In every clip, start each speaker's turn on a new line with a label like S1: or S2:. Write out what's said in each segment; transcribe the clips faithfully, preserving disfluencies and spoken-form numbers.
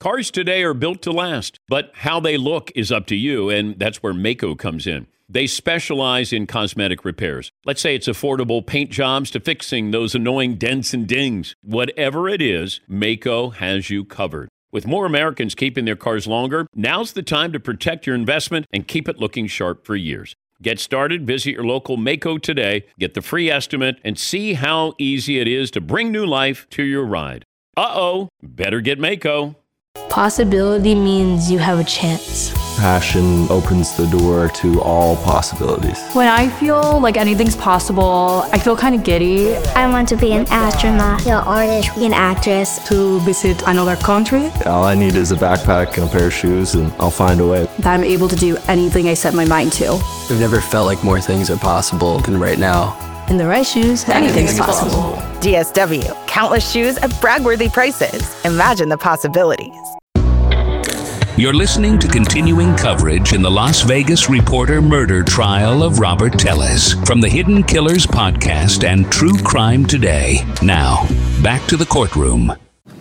S1: Cars today are built to last, but how they look is up to you, and that's where Maaco comes in. They specialize in cosmetic repairs. Let's say it's affordable paint jobs to fixing those annoying dents and dings. Whatever it is, Maaco has you covered. With more Americans keeping their cars longer, now's the time to protect your investment and keep it looking sharp for years. Get started, visit your local Maaco today, get the free estimate, and see how easy it is to bring new life to your ride. Uh-oh, better get Maaco.
S2: Possibility means you have a chance.
S3: Passion opens the door to all possibilities.
S4: When I feel like anything's possible, I feel kind of giddy.
S5: I want to be an astronaut, an artist, an actress.
S6: To visit another country.
S3: All I need is a backpack and a pair of shoes, and I'll find a way.
S6: That I'm able to do anything I set my mind to.
S7: I've never felt like more things are possible than right now.
S2: In the right shoes, anything's possible.
S8: D S W, countless shoes at brag-worthy prices. Imagine the possibilities.
S9: You're listening to continuing coverage in the Las Vegas reporter murder trial of Robert Tellez from the Hidden Killers podcast and True Crime Today. Now, back to the courtroom.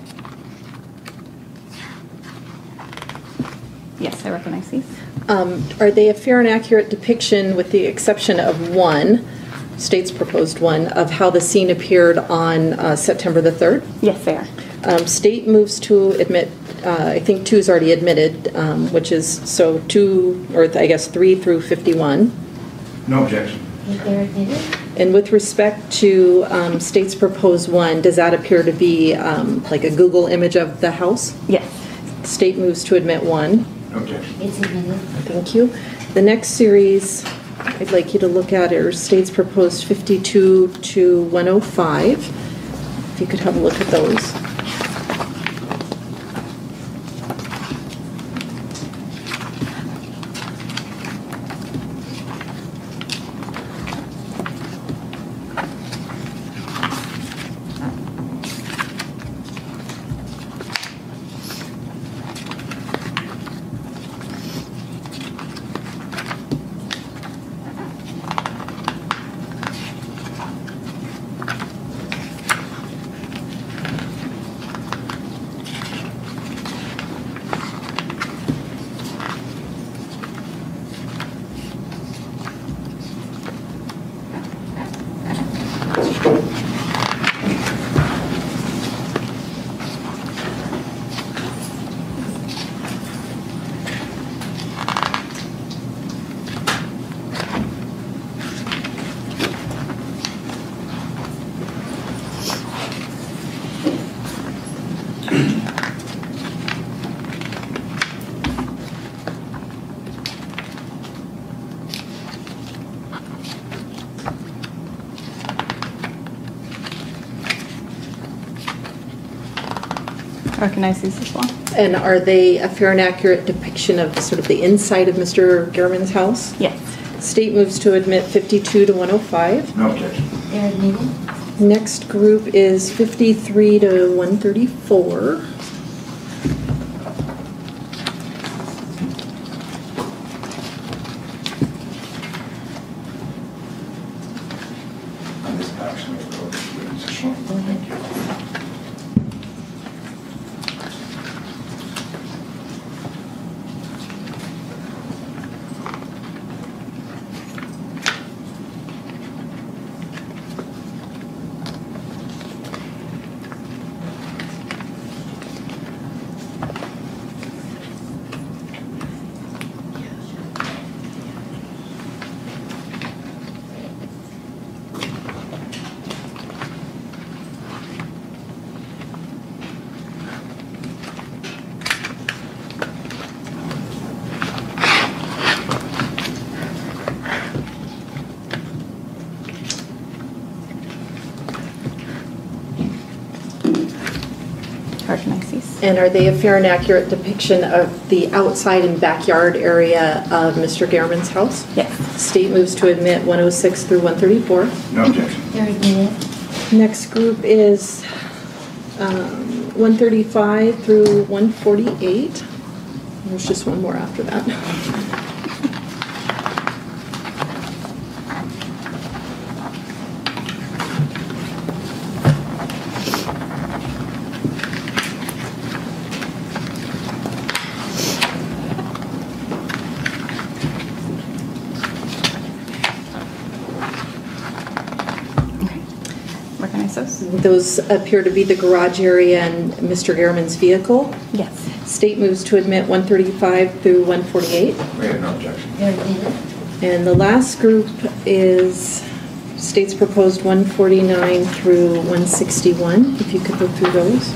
S4: Yes, I recognize these.
S10: Um, are they a fair and accurate depiction, with the exception of one, state's proposed one, of how the scene appeared on uh, September the third?
S4: Yes, they are.
S10: Um, state moves to admit, uh, I think two is already admitted, um, which is, so two, or I guess three through fifty-one.
S11: No objection.
S5: They're admitted?
S10: And with respect to um, state's proposed one, does that appear to be um, like a Google image of the house?
S4: Yes.
S10: State moves to admit one.
S11: No objection.
S5: It's admitted.
S10: Thank you. The next series I'd like you to look at are state's proposed fifty-two to one oh five. If you could have a look at those.
S4: Recognize these as well.
S10: And are they a fair and accurate depiction of sort of the inside of Mister Gehrman's house?
S4: Yes.
S10: State moves to admit fifty-two to one oh five.
S11: No objection.
S5: They're admitted?
S10: Next group is fifty-three to one thirty-four.
S11: And this actually is additional. Thank you.
S4: Recognize these.
S10: And are they a fair and accurate depiction of the outside and backyard area of Mister Gehrman's house?
S4: Yes.
S10: State moves to admit one oh six through one thirty-four.
S11: No objection.
S5: They're admitted?
S10: Next group is um, one thirty-five through one forty-eight. There's just one more after that. Those appear to be the garage area and Mister Gehrman's vehicle.
S4: Yes.
S10: State moves to admit one thirty-five through one forty-eight.
S11: We have no objection.
S10: And the last group is state's proposed one forty-nine through one sixty-one, if you could go through those.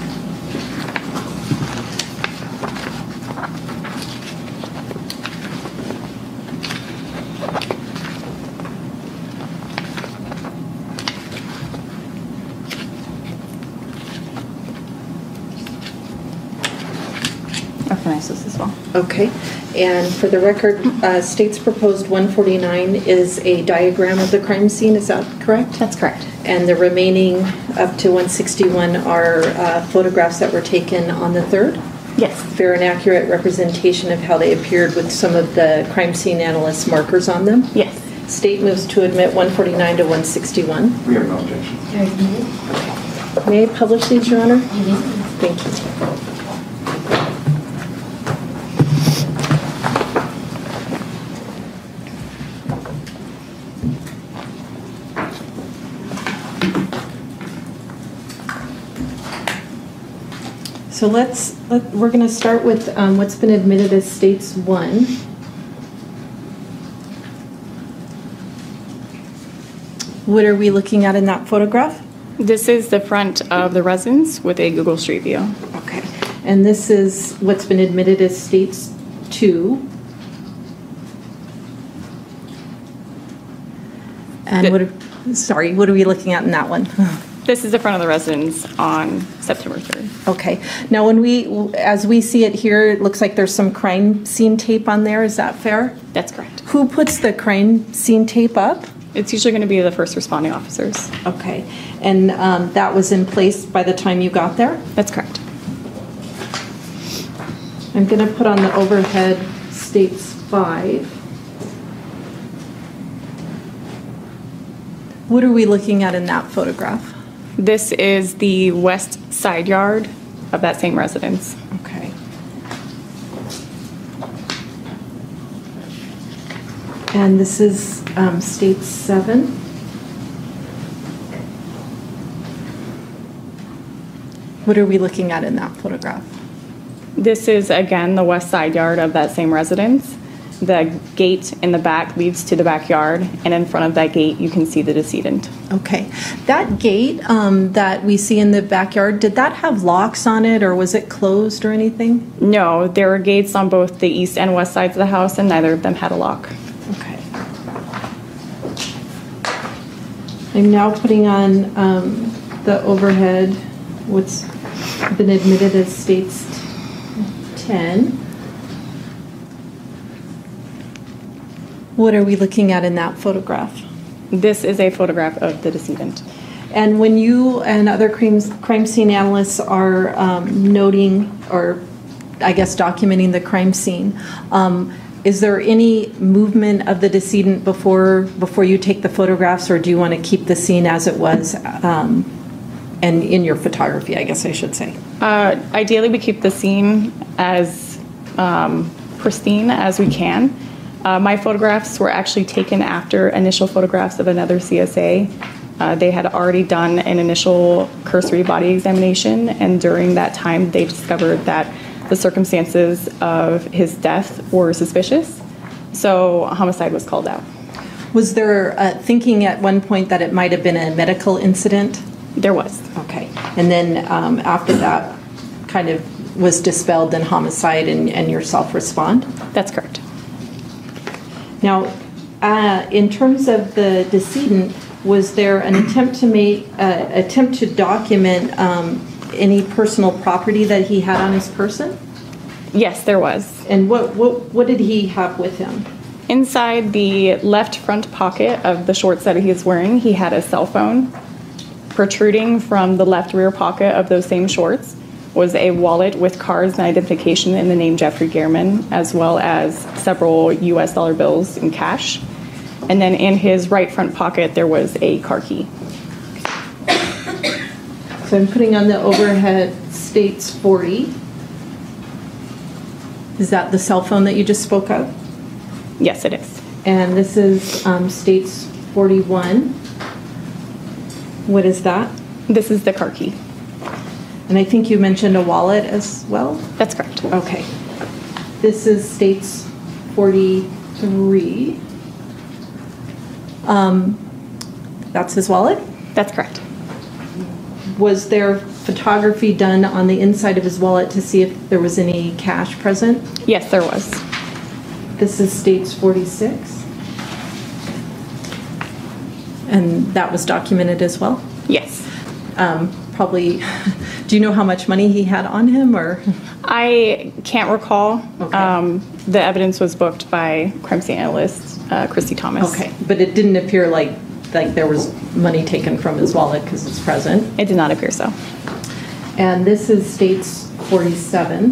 S4: Recognize this as well.
S10: Okay, and for the record, uh, state's proposed one forty-nine is a diagram of the crime scene, is that correct?
S4: That's correct.
S10: And the remaining up to one sixty-one are uh, photographs that were taken on the third?
S4: Yes.
S10: Fair and accurate representation of how they appeared with some of the crime scene analyst markers on them?
S4: Yes.
S10: State moves to admit one forty-nine to one sixty-one.
S11: We have no objection.
S10: May I publish these, Your Honor? Thank you. So let's, let, we're going to start with um, what's been admitted as States one. What are we looking at in that photograph?
S4: This is the front of the residence with a Google Street View.
S10: Okay. And this is what's been admitted as States two. And
S4: The-
S10: what are, sorry, what are we looking at in that one?
S4: This is the front of the residence on September third.
S10: Okay. Now, when we, as we see it here, it looks like there's some crime scene tape on there. Is that fair?
S4: That's correct.
S10: Who puts the crime scene tape up?
S4: It's usually going to be the first responding officers.
S10: Okay. And um, that was in place by the time you got there?
S4: That's correct.
S10: I'm going to put on the overhead States five. What are we looking at in that photograph?
S4: This is the west side yard of that same residence.
S10: Okay. And this is um, State seven. What are we looking at in that photograph?
S4: This is, again, the west side yard of that same residence. The gate in the back leads to the backyard, and in front of that gate, you can see the decedent.
S10: Okay. That gate um, that we see in the backyard, did that have locks on it, or was it closed or anything?
S4: No, there were gates on both the east and west sides of the house, and neither of them had a lock.
S10: Okay. I'm now putting on um, the overhead, what's been admitted as States ten. What are we looking at in that photograph?
S4: This is a photograph of the decedent.
S10: And when you and other crime, crime scene analysts are um, noting, or I guess documenting the crime scene, um, is there any movement of the decedent before before you take the photographs, or do you want to keep the scene as it was, um, and in your photography, I guess I should say?
S4: Uh, ideally, we keep the scene as um, pristine as we can. Uh, my photographs were actually taken after initial photographs of another C S A. Uh, they had already done an initial cursory body examination, and during that time, they discovered that the circumstances of his death were suspicious, so a homicide was called out.
S10: Was there uh, thinking at one point that it might have been a medical incident?
S4: There was.
S10: Okay. And then um, after that kind of was dispelled, then homicide and, and yourself respond?
S4: That's correct.
S10: Now, uh, in terms of the decedent, was there an attempt to make, uh, attempt to document um, any personal property that he had on his person?
S4: Yes, there was.
S10: And what, what, what did he have with him?
S4: Inside the left front pocket of the shorts that he is wearing, he had a cell phone. Protruding from the left rear pocket of those same shorts was a wallet with cards and identification in the name Jeffrey Gehrman, as well as several U S dollar bills in cash. And then in his right front pocket, there was a car key.
S10: So I'm putting on the overhead States forty. Is that the cell phone that you just spoke of?
S4: Yes, it is.
S10: And this is um, States forty-one. What is that?
S4: This is the car key.
S10: And I think you mentioned a wallet as well?
S4: That's correct.
S10: Okay. This is states forty-three. Um, that's his wallet?
S4: That's correct.
S10: Was there photography done on the inside of his wallet to see if there was any cash present?
S4: Yes, there was.
S10: This is states forty-six. And that was documented as well?
S4: Yes.
S10: Um, probably, do you know how much money he had on him, or?
S4: I can't recall.
S10: Okay.
S4: Um, the evidence was booked by crime scene analyst uh, Christy Thomas.
S10: Okay, but it didn't appear like like there was money taken from his wallet because it's present.
S4: It did not appear so.
S10: And this is states forty-seven.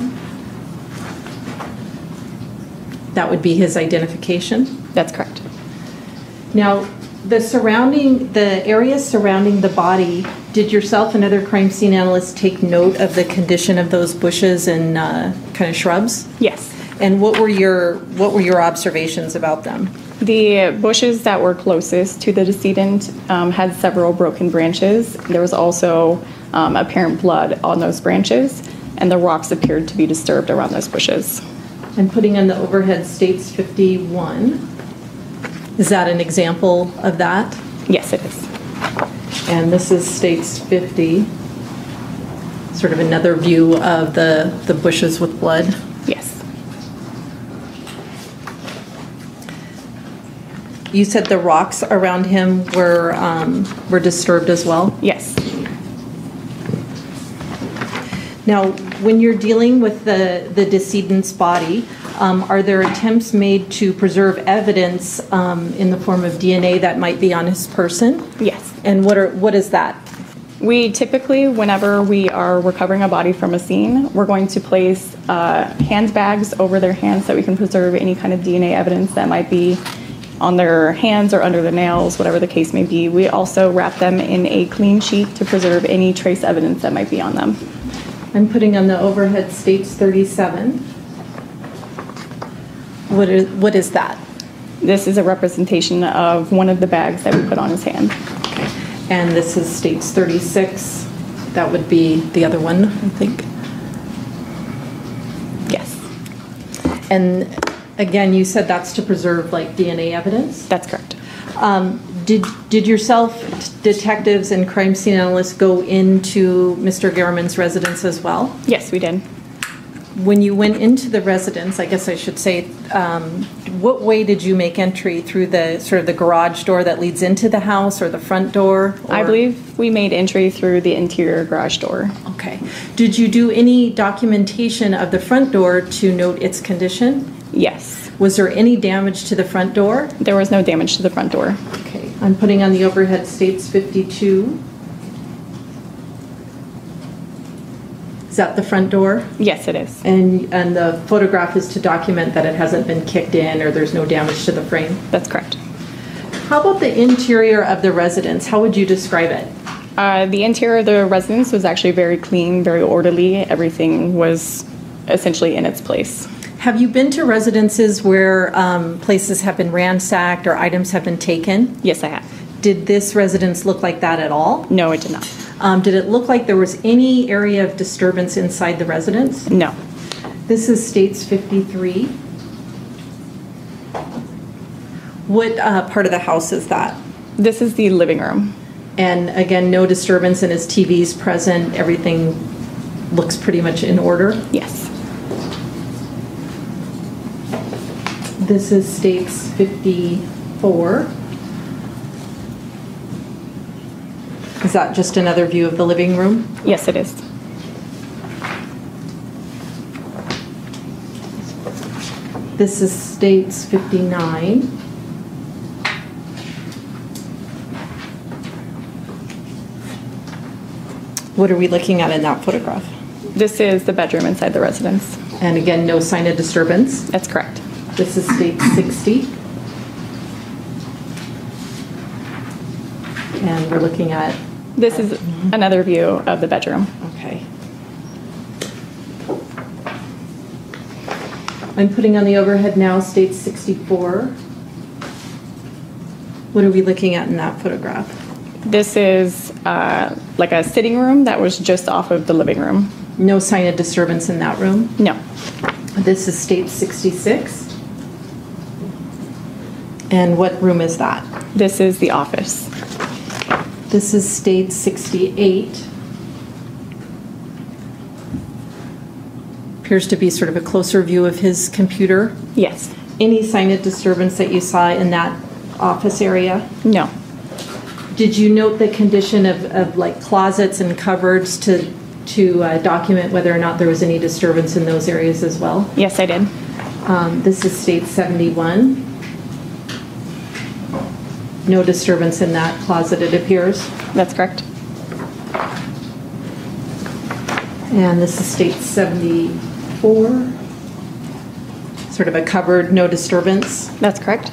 S10: That would be his identification?
S4: That's correct.
S10: Now, the surrounding, the area surrounding the body, did yourself and other crime scene analysts take note of the condition of those bushes and uh, kind of shrubs?
S4: Yes.
S10: And what were your what were your observations about them?
S4: The bushes that were closest to the decedent um, had several broken branches. There was also um, apparent blood on those branches, and the rocks appeared to be disturbed around those bushes.
S10: And putting on the overhead states fifty-one. Is that an example of that?
S4: Yes, it is.
S10: And this is states fifty. Sort of another view of the, the bushes with blood.
S4: Yes.
S10: You said the rocks around him were um, were disturbed as well?
S4: Yes.
S10: Now, when you're dealing with the, the decedent's body, um, are there attempts made to preserve evidence um, in the form of D N A that might be on his person?
S4: Yes.
S10: And what are what is that?
S4: We typically, whenever we are recovering a body from a scene, we're going to place uh, handbags over their hands so that we can preserve any kind of D N A evidence that might be on their hands or under their nails, whatever the case may be. We also wrap them in a clean sheet to preserve any trace evidence that might be on them.
S10: I'm putting on the overhead states thirty-seven. What is, what is that?
S4: This is a representation of one of the bags that we put on his hand.
S10: Okay. And this is states thirty-six. That would be the other one, I think.
S4: Yes.
S10: And again, you said that's to preserve like D N A evidence?
S4: That's correct.
S10: Um, did, did yourself, detectives and crime scene analysts go into Mister Garriman's residence as well?
S4: Yes, we did.
S10: When you went into the residence, I guess I should say, um, what way did you make entry? Through the sort of the garage door that leads into the house or the front door? Or?
S4: I believe we made entry through the interior garage door.
S10: Okay. Did you do any documentation of the front door to note its condition?
S4: Yes.
S10: Was there any damage to the front door?
S4: There was no damage to the front door.
S10: Okay. I'm putting on the overhead states fifty-two. Is that the front door?
S4: Yes, it is.
S10: And and the photograph is to document that it hasn't been kicked in or there's no damage to the frame?
S4: That's correct.
S10: How about the interior of the residence? How would you describe it?
S4: Uh, the interior of the residence was actually very clean, very orderly. Everything was essentially in its place.
S10: Have you been to residences where um, places have been ransacked or items have been taken?
S4: Yes, I have.
S10: Did this residence look like that at all?
S4: No, it did not.
S10: Um, did it look like there was any area of disturbance inside the residence?
S4: No.
S10: This is states fifty-three. What uh, part of the house is that?
S4: This is the living room.
S10: And again, no disturbance and his T V's present. Everything looks pretty much in order?
S4: Yes.
S10: This is states fifty-four. Is that just another view of the living room?
S4: Yes, it is.
S10: This is states fifty-nine. What are we looking at in that photograph?
S4: This is the bedroom inside the residence.
S10: And again, no sign of disturbance?
S4: That's correct.
S10: This is state sixty. And we're looking at...
S4: This is another view of the bedroom.
S10: Okay. I'm putting on the overhead now, state sixty-four. What are we looking at in that photograph?
S4: This is uh, like a sitting room that was just off of the living room.
S10: No sign of disturbance in that room?
S4: No.
S10: This is state sixty-six. And what room is that?
S4: This is the office.
S10: This is state sixty-eight. Appears to be sort of a closer view of his computer.
S4: Yes.
S10: Any sign of disturbance that you saw in that office area?
S4: No.
S10: Did you note the condition of, of like closets and cupboards to to uh, document whether or not there was any disturbance in those areas as well?
S4: Yes, I did.
S10: Um, this is state seventy-one. No disturbance in that closet, it appears.
S4: That's correct.
S10: And this is state seventy-four. Sort of a cupboard, no disturbance.
S4: That's correct.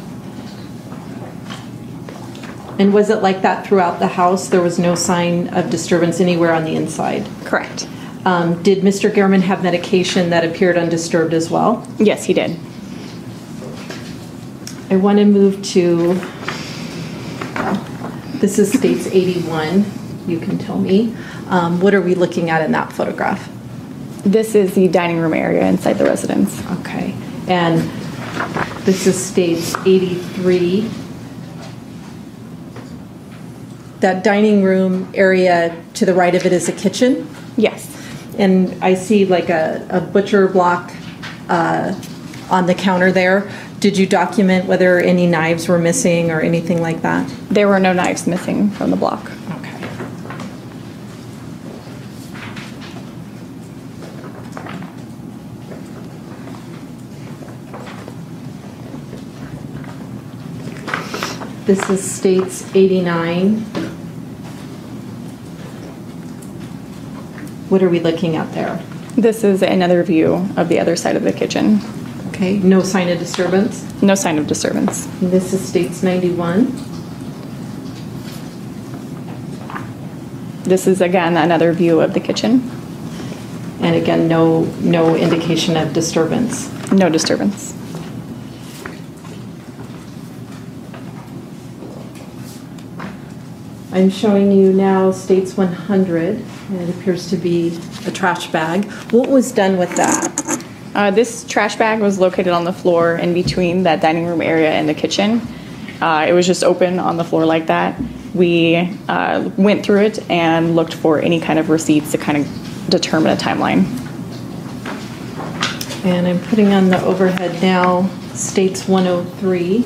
S10: And was it like that throughout the house? There was no sign of disturbance anywhere on the inside?
S4: Correct.
S10: Um, did Mister Gehrman have medication that appeared undisturbed as well?
S4: Yes, he did.
S10: I want to move to, this is states eighty-one, you can tell me. Um, what are we looking at in that photograph?
S4: This is the dining room area inside the residence.
S10: Okay. And this is states eighty-three. That dining room area to the right of it is a kitchen?
S4: Yes.
S10: And I see like a, a butcher block uh, on the counter there. Did you document whether any knives were missing or anything like that?
S4: There were no knives missing from the block.
S10: Okay. This is states eighty-nine. What are we looking at there?
S4: This is another view of the other side of the kitchen.
S10: Okay, no sign of disturbance?
S4: No sign of disturbance.
S10: And this is states ninety-one.
S4: This is again another view of the kitchen.
S10: And again, no no indication of disturbance.
S4: No disturbance.
S10: I'm showing you now states one hundred, and it appears to be a trash bag. What was done with that?
S4: Uh, this trash bag was located on the floor in between that dining room area and the kitchen. Uh, it was just open on the floor like that. We uh, went through it and looked for any kind of receipts to kind of determine a timeline.
S10: And I'm putting on the overhead now, states one oh three.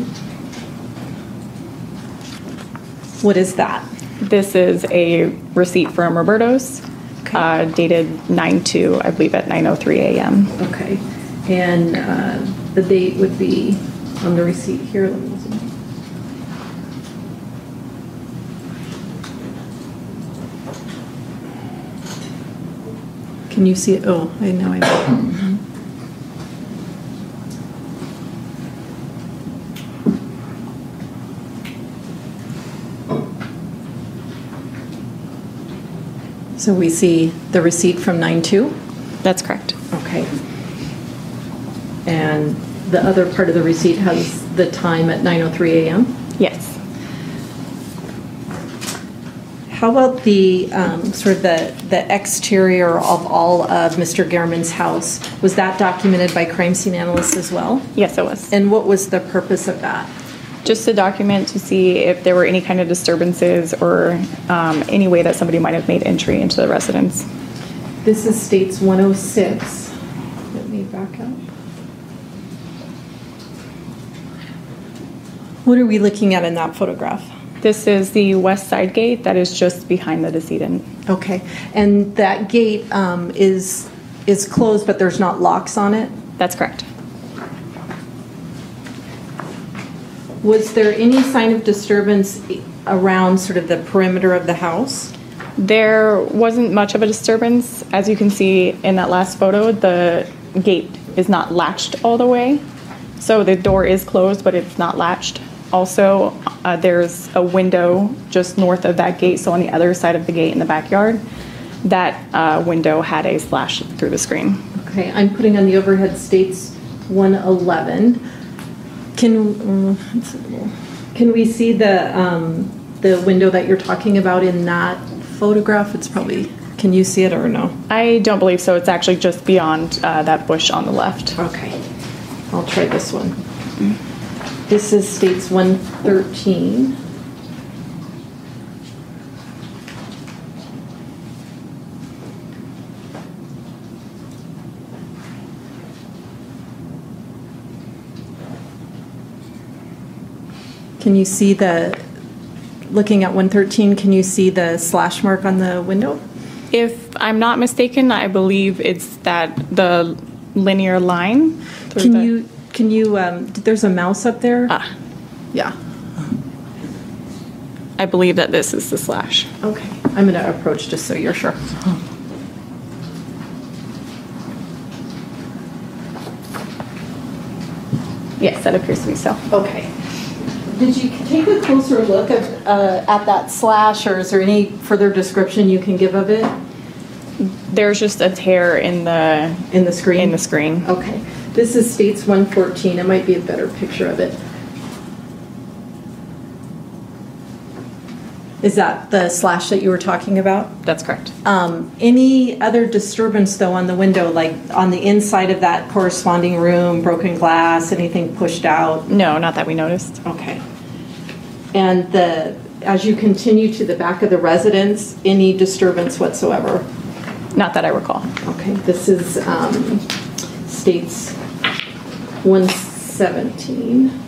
S10: What is that?
S4: This is a receipt from Roberto's, okay. uh, dated nine two, I believe at nine oh three a m
S10: Okay. And uh, the date would be on the receipt here. Let me see. Can you see it? Oh, I know I know. So we see the receipt from nine two?
S4: That's correct.
S10: Okay. And the other part of the receipt has the time at nine oh three a m?
S4: Yes.
S10: How about the um, sort of the, the exterior of all of Mister Gehrman's house? Was that documented by crime scene analysts as well?
S4: Yes, it was.
S10: And what was the purpose of that?
S4: Just to document to see if there were any kind of disturbances or um, any way that somebody might have made entry into the residence.
S10: This is states one oh six. Let me back up. What are we looking at in that photograph?
S4: This is the west side gate that is just behind the decedent.
S10: Okay, and that gate um, is is closed, but there's not locks on it?
S4: That's correct.
S10: Was there any sign of disturbance around sort of the perimeter of the house?
S4: There wasn't much of a disturbance. As you can see in that last photo, the gate is not latched all the way. So the door is closed, but it's not latched. Also, uh, there's a window just north of that gate, so on the other side of the gate in the backyard. That uh, window had a slash through the screen.
S10: Okay, I'm putting on the overhead states one eleven. Can, uh, can we see the, um, the window that you're talking about in that photograph? It's probably, can you see it or no?
S4: I don't believe so. It's actually just beyond uh, that bush on the left.
S10: Okay, I'll try this one. This is states one thirteen. Can you see the, looking at one thirteen, can you see the slash mark on the window?
S4: If I'm not mistaken, I believe it's that the linear line.
S10: Can
S4: the,
S10: you, can you, um, there's a mouse up there?
S4: Ah,
S10: Yeah.
S4: I believe that this is the slash.
S10: Okay, I'm gonna approach just so you're sure.
S4: Yes, that appears to be so.
S10: Okay. Did you take a closer look at, uh, at that slash, or is there any further description you can give of it?
S4: There's just a tear in the
S10: in the screen.
S4: In the screen.
S10: Okay. This is states one fourteen. It might be a better picture of it. Is that the slash that you were talking about?
S4: That's correct.
S10: Um, any other disturbance though on the window, like on the inside of that corresponding room, broken glass, anything pushed out?
S4: No, not that we noticed.
S10: Okay. And the, as you continue to the back of the residence, any disturbance whatsoever?
S4: Not that I recall.
S10: Okay, this is um, states one seventeen.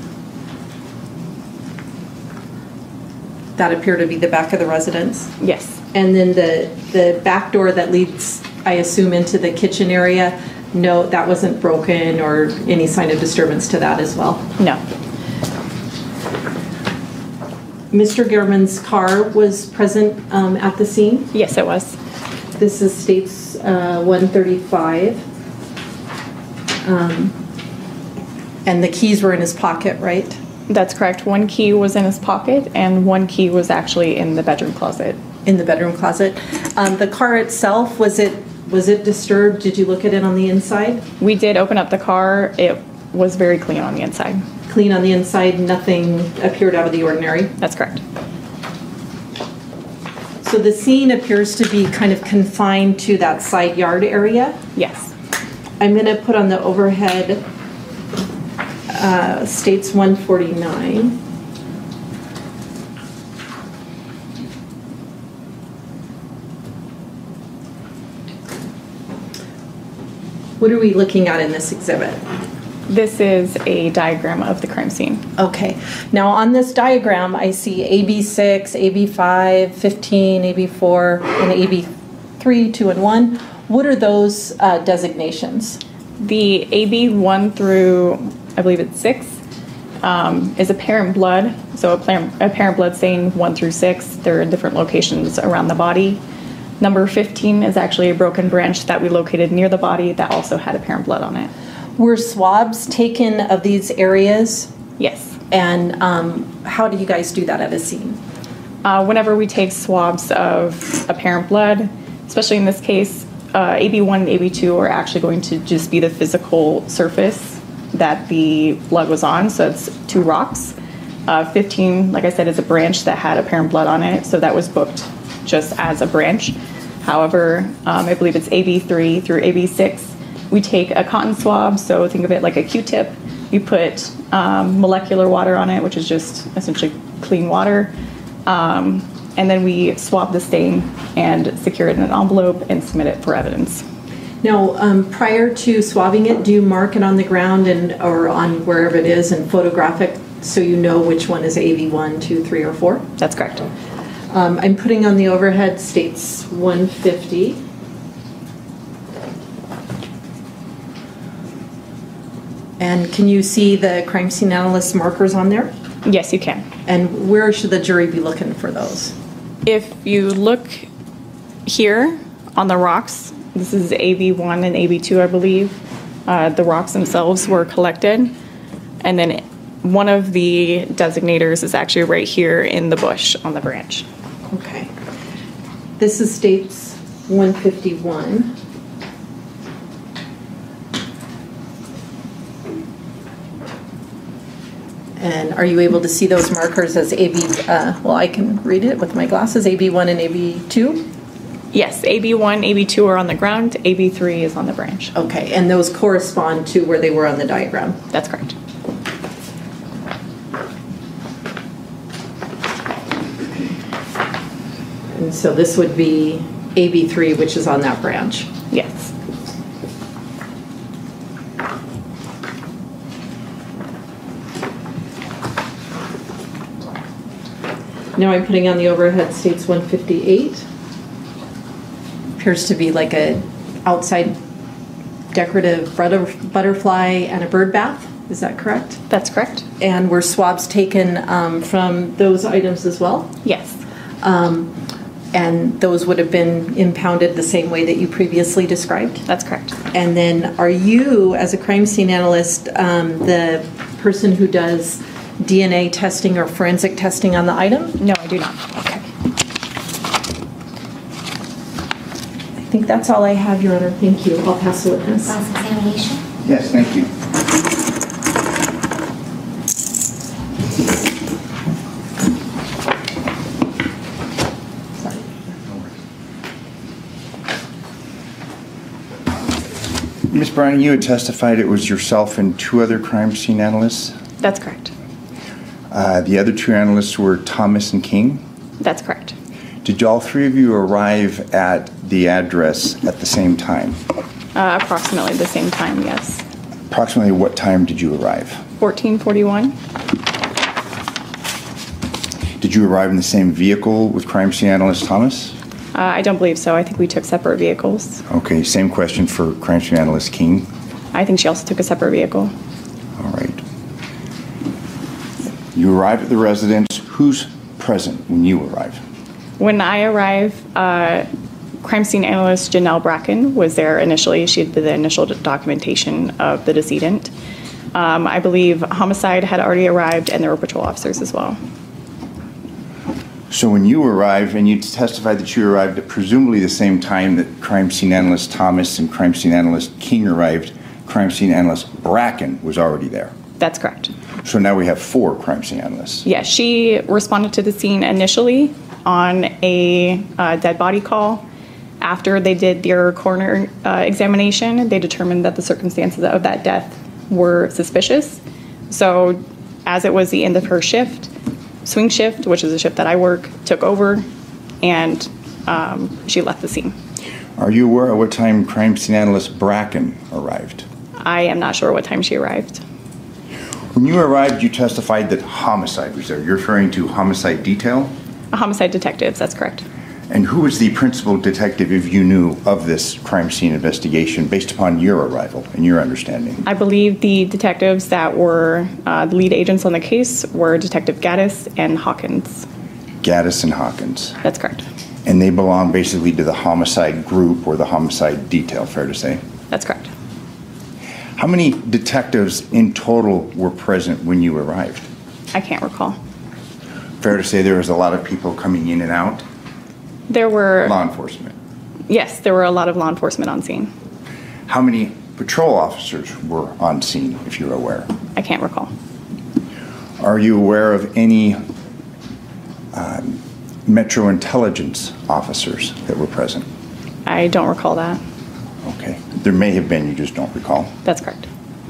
S10: That appear to be the back of the residence?
S4: Yes.
S10: And then the, the back door that leads, I assume, into the kitchen area, no, that wasn't broken or any sign of disturbance to that as well?
S4: No.
S10: Mister Gehrman's car was present um, at the scene?
S4: Yes, it was.
S10: This is states uh, one thirty-five. Um, and the keys were in his pocket, right?
S4: That's correct. One key was in his pocket and one key was actually in the bedroom closet.
S10: In the bedroom closet. Um, the car itself, was it was it disturbed? Did you look at it on the inside?
S4: We did open up the car. It was very clean on the inside.
S10: Clean on the inside, nothing appeared out of the ordinary?
S4: That's correct.
S10: So the scene appears to be kind of confined to that side yard area?
S4: Yes.
S10: I'm going to put on the overhead uh, states one forty-nine. What are we looking at in this exhibit?
S4: This is a diagram of the crime scene.
S10: Okay. Now on this diagram, I see A B six, A B five, fifteen, A B four, and A B three, two, and one. What are those uh, designations?
S4: The A B one through, I believe it's six, um, is apparent blood. So apparent, apparent blood stain one through six. They're in different locations around the body. Number fifteen is actually a broken branch that we located near the body that also had apparent blood on it.
S10: Were swabs taken of these areas?
S4: Yes.
S10: And um, how do you guys do that at a scene?
S4: Uh, whenever we take swabs of apparent blood, especially in this case, uh, A B one and A B two are actually going to just be the physical surface that the blood was on, so it's two rocks. Uh, fifteen, like I said, is a branch that had apparent blood on it, so that was booked just as a branch. However, um, I believe it's A B three through A B six. We take a cotton swab, so think of it like a Q-tip. You put um, molecular water on it, which is just essentially clean water. Um, and then we swab the stain and secure it in an envelope and submit it for evidence.
S10: Now, um, prior to swabbing it, do you mark it on the ground and or on wherever it is and photograph it so you know which one is A B one, two, three, or four?
S4: That's correct.
S10: Um, I'm putting on the overhead states one fifty. And can you see the crime scene analyst markers on there?
S4: Yes, you can.
S10: And where should the jury be looking for those?
S4: If you look here on the rocks, this is A B one and A B two, I believe. Uh, the rocks themselves were collected. And then one of the designators is actually right here in the bush on the branch.
S10: Okay. This is states one fifty-one. And are you able to see those markers as A B, uh, well, I can read it with my glasses, A B one and A B two?
S4: Yes, A B one, A B two are on the ground, A B three is on the branch.
S10: Okay, and those correspond to where they were on the diagram?
S4: That's correct.
S10: And so this would be A B three, which is on that branch?
S4: Yes.
S10: Now I'm putting on the overhead states one fifty-eight. Appears to be like a outside decorative butter, butterfly and a bird bath. Is that correct?
S4: That's correct.
S10: And were swabs taken um, from those items as well?
S4: Yes.
S10: Um, and those would have been impounded the same way that you previously described?
S4: That's correct.
S10: And then are you, as a crime scene analyst, um, the person who does D N A testing or forensic testing on the item?
S4: No, I do not.
S10: Okay. I think that's all I have, Your Honor. Thank you. I'll pass the witness.
S5: Cross-examination?
S11: Yes, thank you. Miz Browning, you had testified it was yourself and two other crime scene analysts.
S4: That's correct.
S11: Uh, the other two analysts were Thomas and King.
S4: That's correct.
S11: Did all three of you arrive at the address at the same time?
S4: Uh, approximately the same time, yes.
S11: Approximately what time did you arrive?
S4: fourteen forty-one.
S11: Did you arrive in the same vehicle with crime scene analyst Thomas?
S4: Uh, I don't believe so. I think we took separate vehicles.
S11: Okay, same question for crime scene analyst King.
S4: I think she also took a separate vehicle.
S11: All right. You arrive at the residence. Who's present when you arrive?
S4: When I arrive, uh, crime scene analyst Janelle Bracken was there initially. She did the initial documentation of the decedent. Um, I believe homicide had already arrived, and there were patrol officers as well.
S11: So when you arrive, and you testified that you arrived at presumably the same time that crime scene analyst Thomas and crime scene analyst King arrived, crime scene analyst Bracken was already there.
S4: That's correct.
S11: So now we have four crime scene analysts.
S4: Yes, she responded to the scene initially on a uh, dead body call. After they did their coroner uh, examination, they determined that the circumstances of that death were suspicious. So as it was the end of her shift, swing shift, which is a shift that I work, took over, and um, she left the scene.
S11: Are you aware of what time crime scene analyst Bracken arrived?
S4: I am not sure what time she arrived.
S11: When you arrived, you testified that homicide was there. You're referring to homicide detail?
S4: Homicide detectives, that's correct.
S11: And who was the principal detective, if you knew, of this crime scene investigation based upon your arrival and your understanding?
S4: I believe the detectives that were uh, the lead agents on the case were Detective Gaddis and Hawkins.
S11: Gaddis and Hawkins.
S4: That's correct.
S11: And they belong basically to the homicide group or the homicide detail, fair to say?
S4: That's correct.
S11: How many detectives in total were present when you arrived?
S4: I can't recall.
S11: Fair to say there was a lot of people coming in and out?
S4: There were...
S11: Law enforcement?
S4: Yes, there were a lot of law enforcement on scene.
S11: How many patrol officers were on scene, if you're aware?
S4: I can't recall.
S11: Are you aware of any um, Metro Intelligence officers that were present?
S4: I don't recall that.
S11: Okay. There may have been, you just don't recall?
S4: That's correct.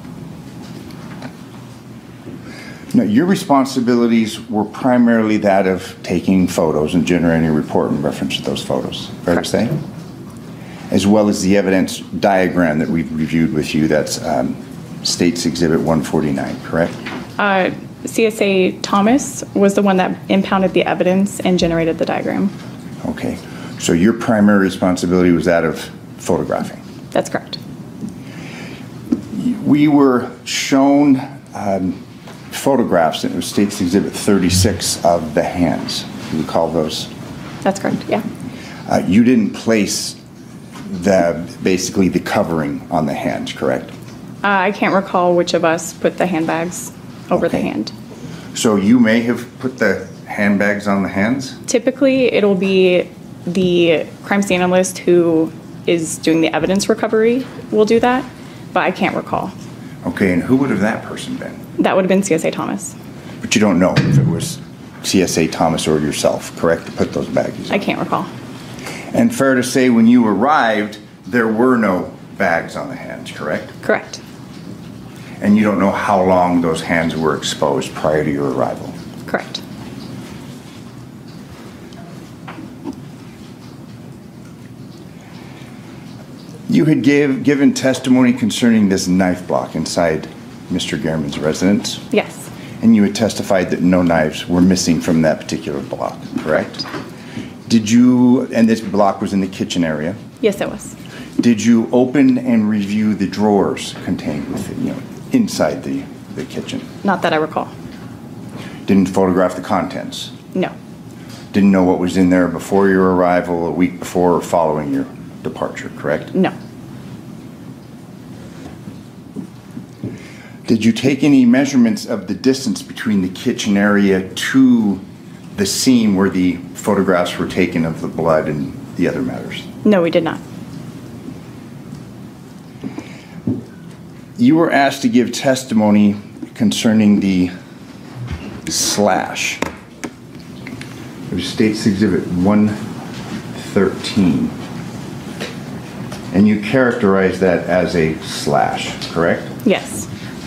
S11: Now, your responsibilities were primarily that of taking photos and generating a report in reference to those photos, fair
S4: correct.
S11: to say? As well as the evidence diagram that we've reviewed with you, that's um, States Exhibit one forty-nine, correct?
S4: Uh, C S A Thomas was the one that impounded the evidence and generated the diagram.
S11: Okay. So your primary responsibility was that of photographing?
S4: That's correct.
S11: We were shown um, photographs, and it was States Exhibit thirty-six of the hands. Do you recall those?
S4: That's correct, yeah.
S11: Uh, you didn't place the basically the covering on the hands, correct?
S4: Uh, I can't recall which of us put the handbags over
S11: Okay.
S4: the hand.
S11: So you may have put the handbags on the hands?
S4: Typically, it'll be the crime scene analyst who is doing the evidence recovery will do that, but I can't recall.
S11: Okay, and who would have that person been?
S4: That would have been C S A Thomas.
S11: But you don't know if it was C S A Thomas or yourself, correct, to put those baggies on?
S4: I can't recall.
S11: And fair to say, when you arrived, there were no bags on the hands, correct?
S4: Correct.
S11: And you don't know how long those hands were exposed prior to your arrival?
S4: Correct.
S11: You had gave, given testimony concerning this knife block inside Mister Gehrman's residence?
S4: Yes.
S11: And you had testified that no knives were missing from that particular block, correct? Did you, and this block was in the kitchen area?
S4: Yes, it was.
S11: Did you open and review the drawers contained within, you know, inside the, the kitchen?
S4: Not that I recall.
S11: Didn't photograph the contents?
S4: No.
S11: Didn't know what was in there before your arrival, a week before, or following your departure, correct?
S4: No.
S11: Did you take any measurements of the distance between the kitchen area to the scene where the photographs were taken of the blood and the other matters?
S4: No, we did not.
S11: You were asked to give testimony concerning the slash. It was State's Exhibit one thirteen. And you characterized that as a slash, correct?
S4: Yes.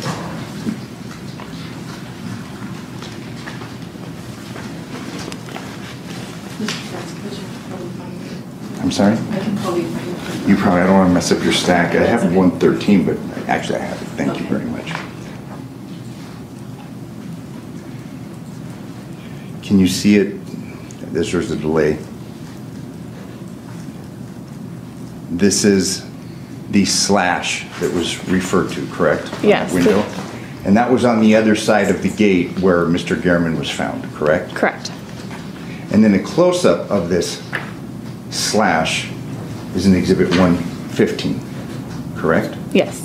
S11: I'm sorry?
S12: I can probably find it.
S11: You probably, I don't want to mess up your stack. I have one thirteen, but actually I have it. Thank you very much. Can you see it? This was the delay. This is the slash that was referred to, correct?
S4: Yes.
S11: On that window? And that was on the other side of the gate where Mister Gehrman was found, correct?
S4: Correct.
S11: And then a close-up of this slash is in Exhibit one fifteen, correct?
S4: Yes.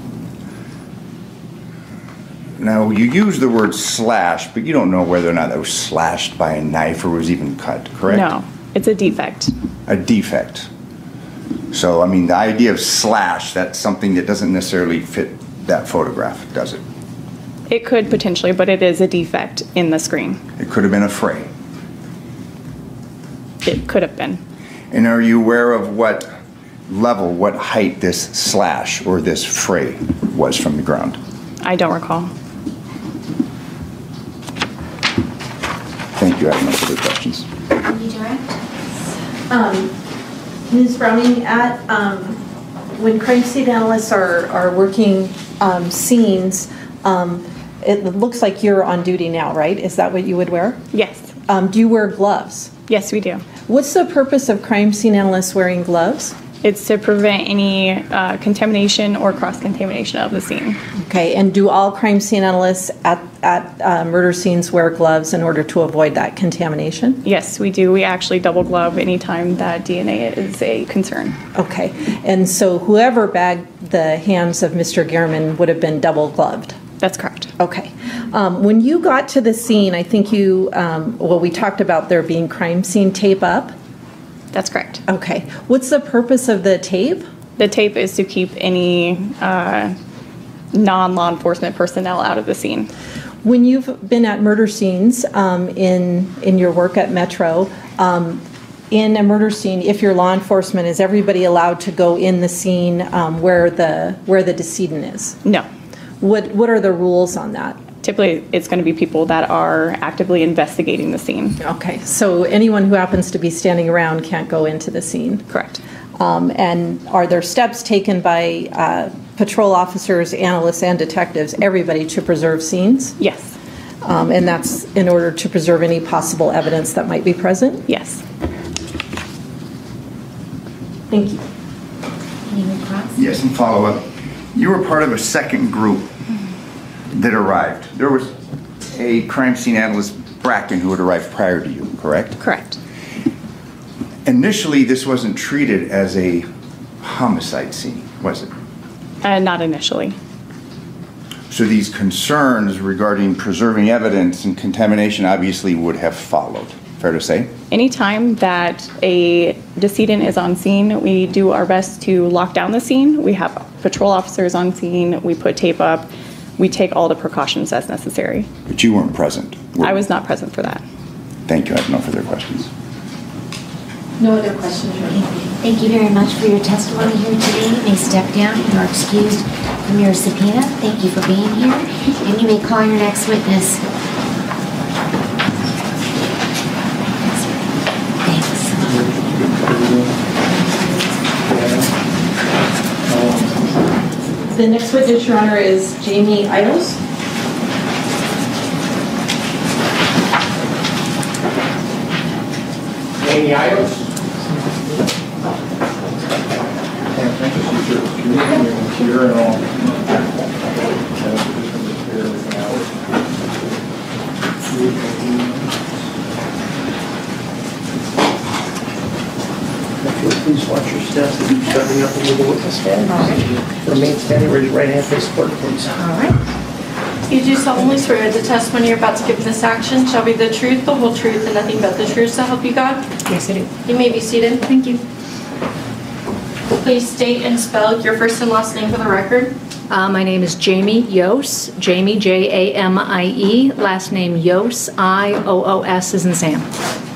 S11: Now, you use the word slash, but you don't know whether or not that was slashed by a knife or was even cut, correct?
S4: No, it's a defect.
S11: A defect. So, I mean, the idea of slash, that's something that doesn't necessarily fit that photograph, does it?
S4: It could potentially, but it is a defect in the screen.
S11: It could have been a fray.
S4: It could have been.
S11: And are you aware of what level, what height this slash or this fray was from the ground?
S4: I don't recall.
S11: Thank you. I have no further questions.
S10: Can you direct? Um, Miz Browning, at um, when crime scene analysts are, are working um, scenes, um, it looks like you're on duty now, right? Is that what you would wear?
S4: Yes.
S10: Um, do you wear gloves?
S4: Yes, we do.
S10: What's the purpose of crime scene analysts wearing gloves?
S4: It's to prevent any uh, contamination or cross-contamination of the scene.
S10: Okay, and do all crime scene analysts at, at uh, murder scenes wear gloves in order to avoid that contamination?
S4: Yes, we do. We actually double glove anytime that D N A is a concern.
S10: Okay, and so whoever bagged the hands of Mister Gehrman would have been double gloved?
S4: That's correct.
S10: Okay. Um, when you got to the scene, I think you, um, well, we talked about there being crime scene tape up.
S4: That's correct.
S10: Okay. What's the purpose of the tape?
S4: The tape is to keep any uh, non-law enforcement personnel out of the scene.
S10: When you've been at murder scenes um, in, in your work at Metro, um, in a murder scene, if you're law enforcement, is everybody allowed to go in the scene um, where the where the decedent is?
S4: No.
S10: What What are the rules on that?
S4: Typically, it's going to be people that are actively investigating the scene.
S10: Okay, so anyone who happens to be standing around can't go into the scene?
S4: Correct.
S10: Um, and are there steps taken by uh, patrol officers, analysts, and detectives, everybody, to preserve scenes?
S4: Yes.
S10: Um, and that's in order to preserve any possible evidence that might be present?
S4: Yes.
S10: Thank you.
S12: Any requests?
S11: Yes, and follow up. You were part of a second group that arrived. There was a crime scene analyst, Bracken, who had arrived prior to you, correct?
S4: Correct.
S11: Initially, this wasn't treated as a homicide scene, was it?
S4: Uh, not initially.
S11: So these concerns regarding preserving evidence and contamination obviously would have followed. Fair to say?
S4: Anytime that a decedent is on scene, we do our best to lock down the scene. We have patrol officers on scene. We put tape up. we take all the precautions as necessary.
S11: But you weren't present. Were
S4: I
S11: you?
S4: was not present for that.
S11: Thank you. I have no further questions.
S12: No other questions, Renee. Thank you very much for your testimony here today. You may step down. You are excused from your subpoena. Thank you for being here. And you may call your next witness. Thanks.
S10: The next witness, Your Honor, is Jamie Idos.
S13: Jamie Idos.
S14: Please watch your steps as you're stepping up into the witness stand.
S12: All right.
S14: Remain standing, raise your right hand, face the court, please.
S12: All right.
S15: You do solemnly swear the testimony you're about to give in this action shall be the truth, the whole truth, and nothing but the truth, so help you God?
S12: Yes, I do.
S15: You may be seated. Thank you. Please state and spell your first and last name for the record.
S16: Uh, my name is Jamie Yos, Jamie, J A M I E, last name Yos, I O O S as in Sam.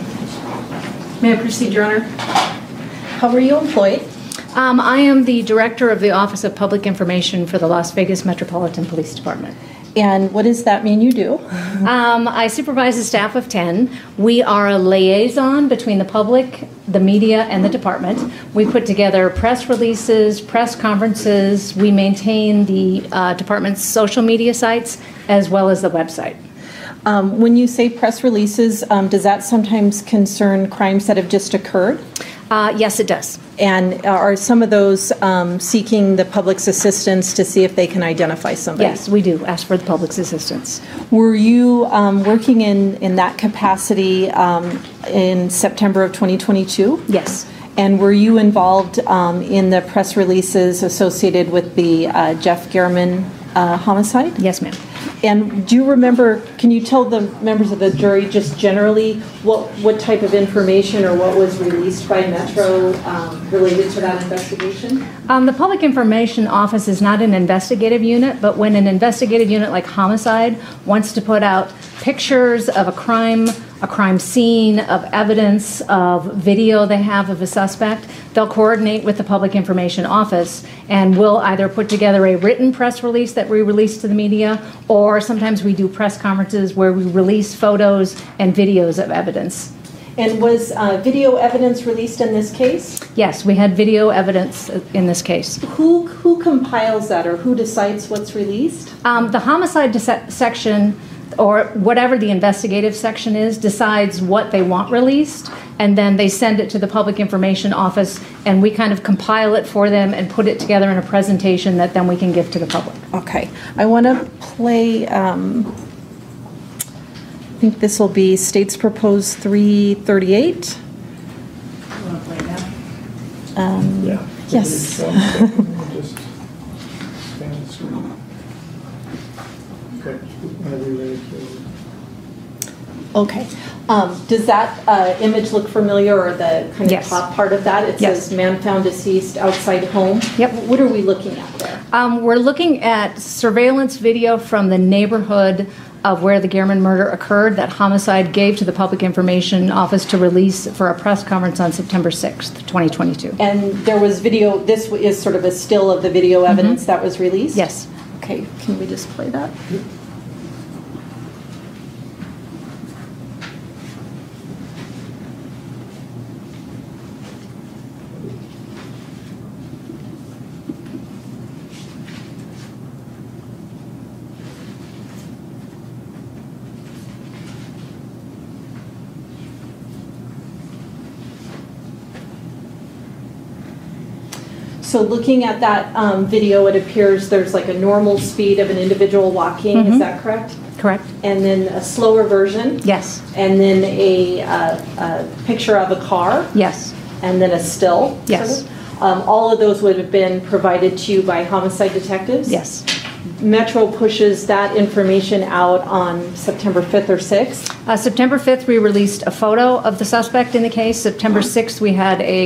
S10: May I proceed, Your Honor? How were you employed?
S16: Um, I am the Director of the Office of Public Information for the Las Vegas Metropolitan Police Department.
S10: And what does that mean you do?
S16: Um, I supervise a staff of ten. We are a liaison between the public, the media, and the department. We put together press releases, press conferences. We maintain the uh, department's social media sites as well as the website.
S10: Um, when you say press releases, um, does that sometimes concern crimes that have just occurred?
S16: Uh, yes, it does.
S10: And are some of those um, seeking the public's assistance to see if they can identify somebody?
S16: Yes, we do ask for the public's assistance.
S10: Were you um, working in, in that capacity um, in September of twenty twenty-two?
S16: Yes.
S10: And were you involved um, in the press releases associated with the uh, Jeff German uh, homicide?
S16: Yes, ma'am.
S10: And do you remember, can you tell the members of the jury just generally what, what type of information or what was released by Metro um, related to that investigation?
S16: Um, the Public Information Office is not an investigative unit, but when an investigative unit like homicide wants to put out pictures of a crime, a crime scene, of evidence, of video they have of a suspect, they'll coordinate with the Public Information Office and we'll either put together a written press release that we release to the media, or sometimes we do press conferences where we release photos and videos of evidence.
S10: And was uh, video evidence released in this case?
S16: Yes, we had video evidence in this case.
S10: Who who compiles that, or who decides what's released?
S16: Um, the homicide de- section, or whatever the investigative section is, decides what they want released, and then they send it to the Public Information Office, and we kind of compile it for them and put it together in a presentation that then we can give to the public.
S10: Okay. I want to play, um, I think this will be State's Proposed three thirty-eight.
S15: You want to play that?
S10: Um,
S14: Yeah.
S10: Yes.
S14: Just expand the screen. Okay. Whenever you're ready to-
S10: Okay. Um, does that uh, image look familiar, or the kind of
S16: Yes.
S10: top part of that? It
S16: Yes.
S10: says man found deceased outside home.
S16: Yep.
S10: What are we looking at there?
S16: Um, we're looking at surveillance video from the neighborhood of where the Gehrman murder occurred that homicide gave to the Public Information Office to release for a press conference on September sixth, twenty twenty-two.
S10: And there was video, this is sort of a still of the video evidence that was released?
S16: Yes.
S10: Okay, can we just play that? So looking at that um, video, it appears there's like a normal speed of an individual walking,
S16: Mhm.
S10: is that correct?
S16: Correct.
S10: And then a slower version?
S16: Yes.
S10: And then a, uh, a picture of a car?
S16: Yes.
S10: And then a still?
S16: Yes.
S10: sort of? Um, all of those would have been provided to you by homicide detectives?
S16: Yes.
S10: Metro pushes that information out on September fifth or sixth?
S16: Uh, September fifth, we released a photo of the suspect in the case. September sixth, we had a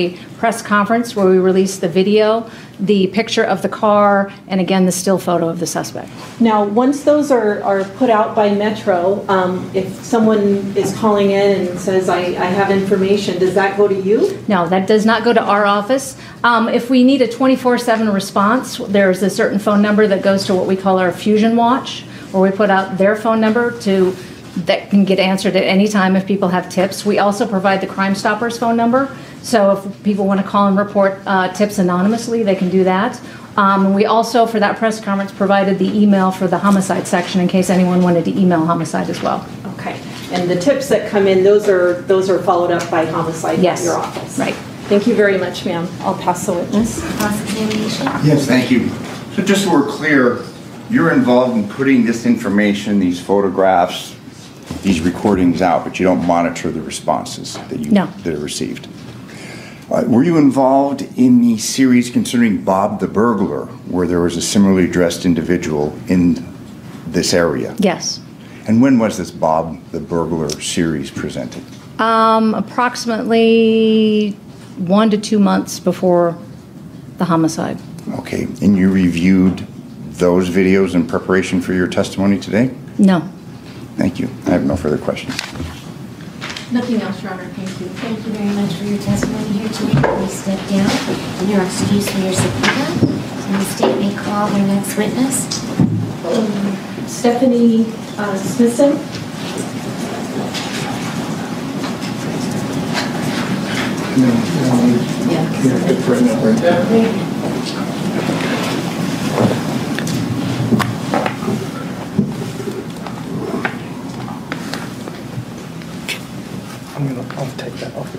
S16: press conference where we release the video, the picture of the car, and again, the still photo of the suspect.
S10: Now, once those are, are put out by Metro, um, if someone is calling in and says, I, I have information, does that go to you?
S16: No, that does not go to our office. Um, if we need a twenty-four seven response, there's a certain phone number that goes to what we call our Fusion Watch, where we put out their phone number to that can get answered at any time if people have tips. We also provide the Crime Stoppers phone number, so if people want to call and report uh, tips anonymously, they can do that. Um, we also, for that press conference, provided the email for the homicide section in case anyone wanted to email homicide as well.
S10: Okay. And the tips that come in, those are those are followed up by homicide
S16: yes.
S10: at your office.
S16: Right.
S10: Thank you very much, ma'am. I'll pass the witness.
S12: Cross-examination?
S11: Yes, thank you. So just so we're clear, you're involved in putting this information, these photographs, these recordings out, but you don't monitor the responses that you
S16: no.
S11: that are received. Uh, were you involved in the series concerning Bob the burglar, where there was a similarly dressed individual in this area?
S16: Yes.
S11: And when was this Bob the burglar series presented?
S16: Um, approximately one to two months before the homicide.
S11: Okay, and you reviewed those videos in preparation for your testimony today?
S16: No.
S11: Thank you. I have no further questions.
S10: Nothing else, Your Honor. Thank you.
S12: Thank you very much for your testimony here today. Please step down and you're excused from your subpoena. And the state may call their next witness.
S10: Um, Stephanie uh, Smithson.
S14: No, no, yeah, good for a number. I'm gonna, I'll take that off.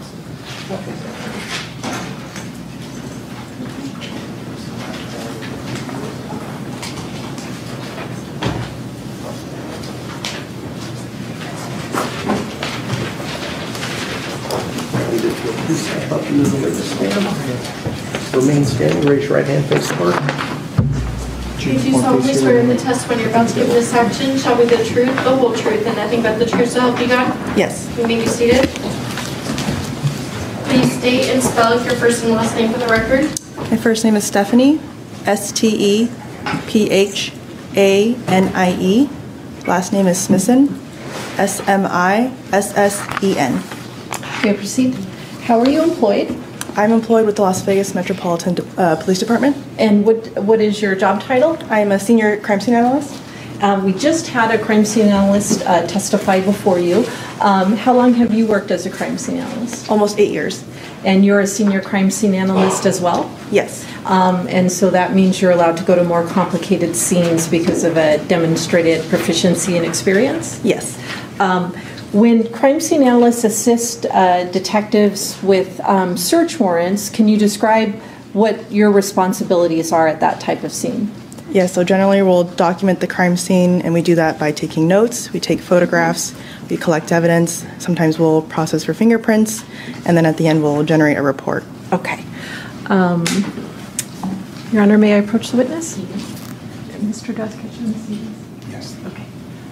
S14: Step up into the way to stand. Remain standing, raise your right hand, face the button.
S15: Do you solemnly swear in the testimony you're about to give in this action shall be the truth, the whole truth, and nothing but the truth, so help you God?
S13: Yes.
S15: You may be seated. Please state and spell your first and last name for the record.
S13: My first name is Stephanie, S T E P H A N I E. Last name is Smithson, S M I S S E N.
S10: You may proceed. How are you employed?
S13: I'm employed with the Las Vegas Metropolitan uh, Police Department.
S10: And what what is your job title?
S13: I'm a senior crime scene analyst.
S10: Um, we just had a crime scene analyst uh, testify before you. Um, how long have you worked as a crime scene analyst?
S13: Almost eight years.
S10: And you're a senior crime scene analyst as well?
S13: Yes.
S10: Um, and so that means you're allowed to go to more complicated scenes because of a demonstrated proficiency and experience?
S13: Yes.
S10: Um, When crime scene analysts assist uh, detectives with um, search warrants, can you describe what your responsibilities are at that type of scene?
S13: Yeah, so generally we'll document the crime scene, and we do that by taking notes, we take photographs, we collect evidence, sometimes we'll process for fingerprints, and then at the end we'll generate a report.
S10: Okay. Um, Your Honor, may I approach the witness? Mister Doskitchen?
S11: Yes.
S10: Okay.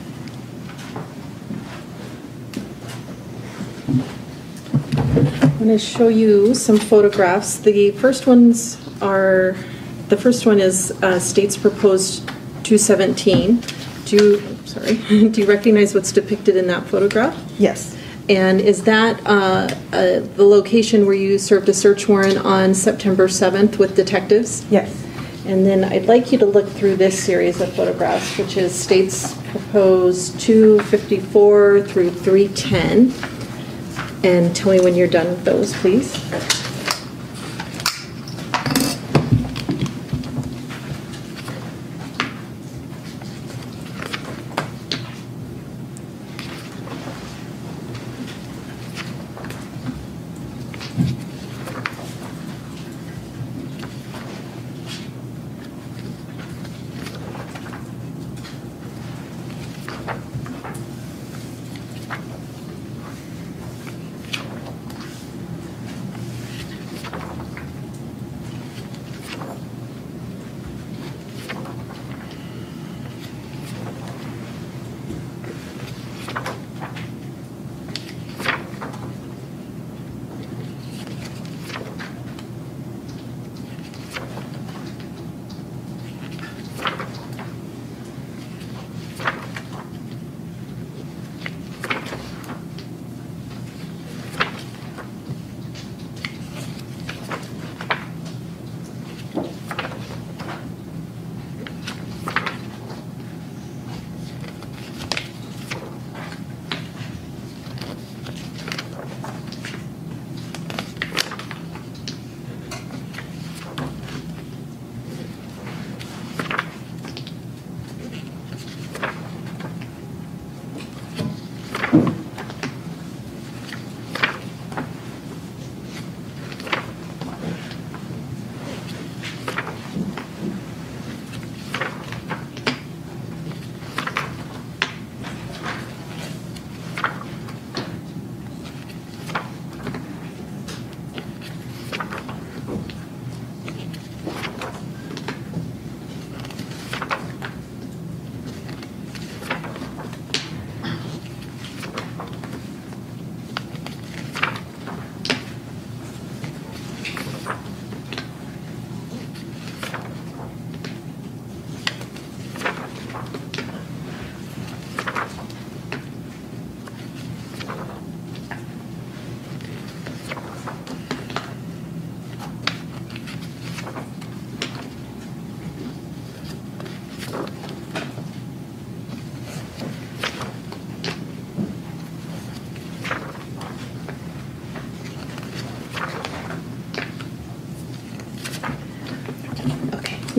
S10: I'm going to show you some photographs. The first ones are, the first one is uh, State's Proposed two seventeen. Do you, sorry, do you recognize what's depicted in that photograph?
S13: Yes.
S10: And is that uh, uh, the location where you served a search warrant on September seventh with detectives?
S13: Yes.
S10: And then I'd like you to look through this series of photographs, which is State's Proposed two fifty-four through three ten. And tell me when you're done with those, please.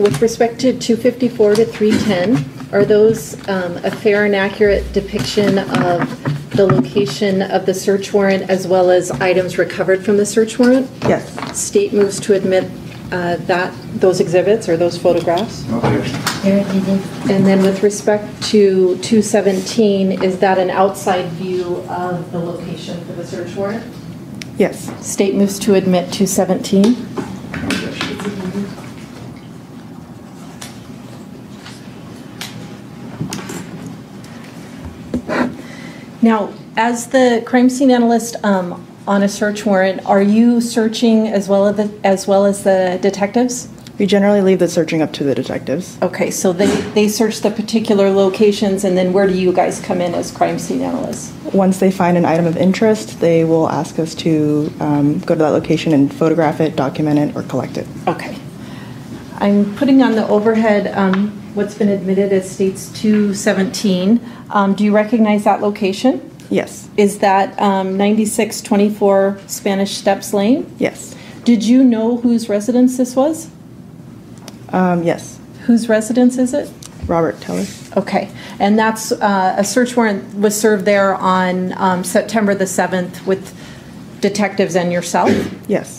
S10: with respect to two fifty-four to three ten, are those um, a fair and accurate depiction of the location of the search warrant as well as items recovered from the search warrant?
S13: Yes.
S10: State moves to admit uh, that, those exhibits or those photographs. And then with respect to two seventeen, is that an outside view of the location for the search warrant?
S13: Yes.
S10: State moves to admit two seventeen. Now, as the crime scene analyst um, on a search warrant, are you searching as well as the, as well as the detectives?
S13: We generally leave the searching up to the detectives.
S10: Okay, so they, they search the particular locations, and then where do you guys come in as crime scene analysts?
S13: Once they find an item of interest, they will ask us to um, go to that location and photograph it, document it, or collect it.
S10: Okay. I'm putting on the overhead um, what's been admitted as states two seventeen. Um, do you recognize that location?
S13: Yes.
S10: Is that um, ninety-six twenty-four Spanish Steps Lane?
S13: Yes.
S10: Did you know whose residence this was?
S13: Um, yes.
S10: Whose residence is it?
S13: Robert Teller.
S10: Okay. And that's uh, a search warrant was served there on um, September the seventh with detectives and yourself?
S13: Yes.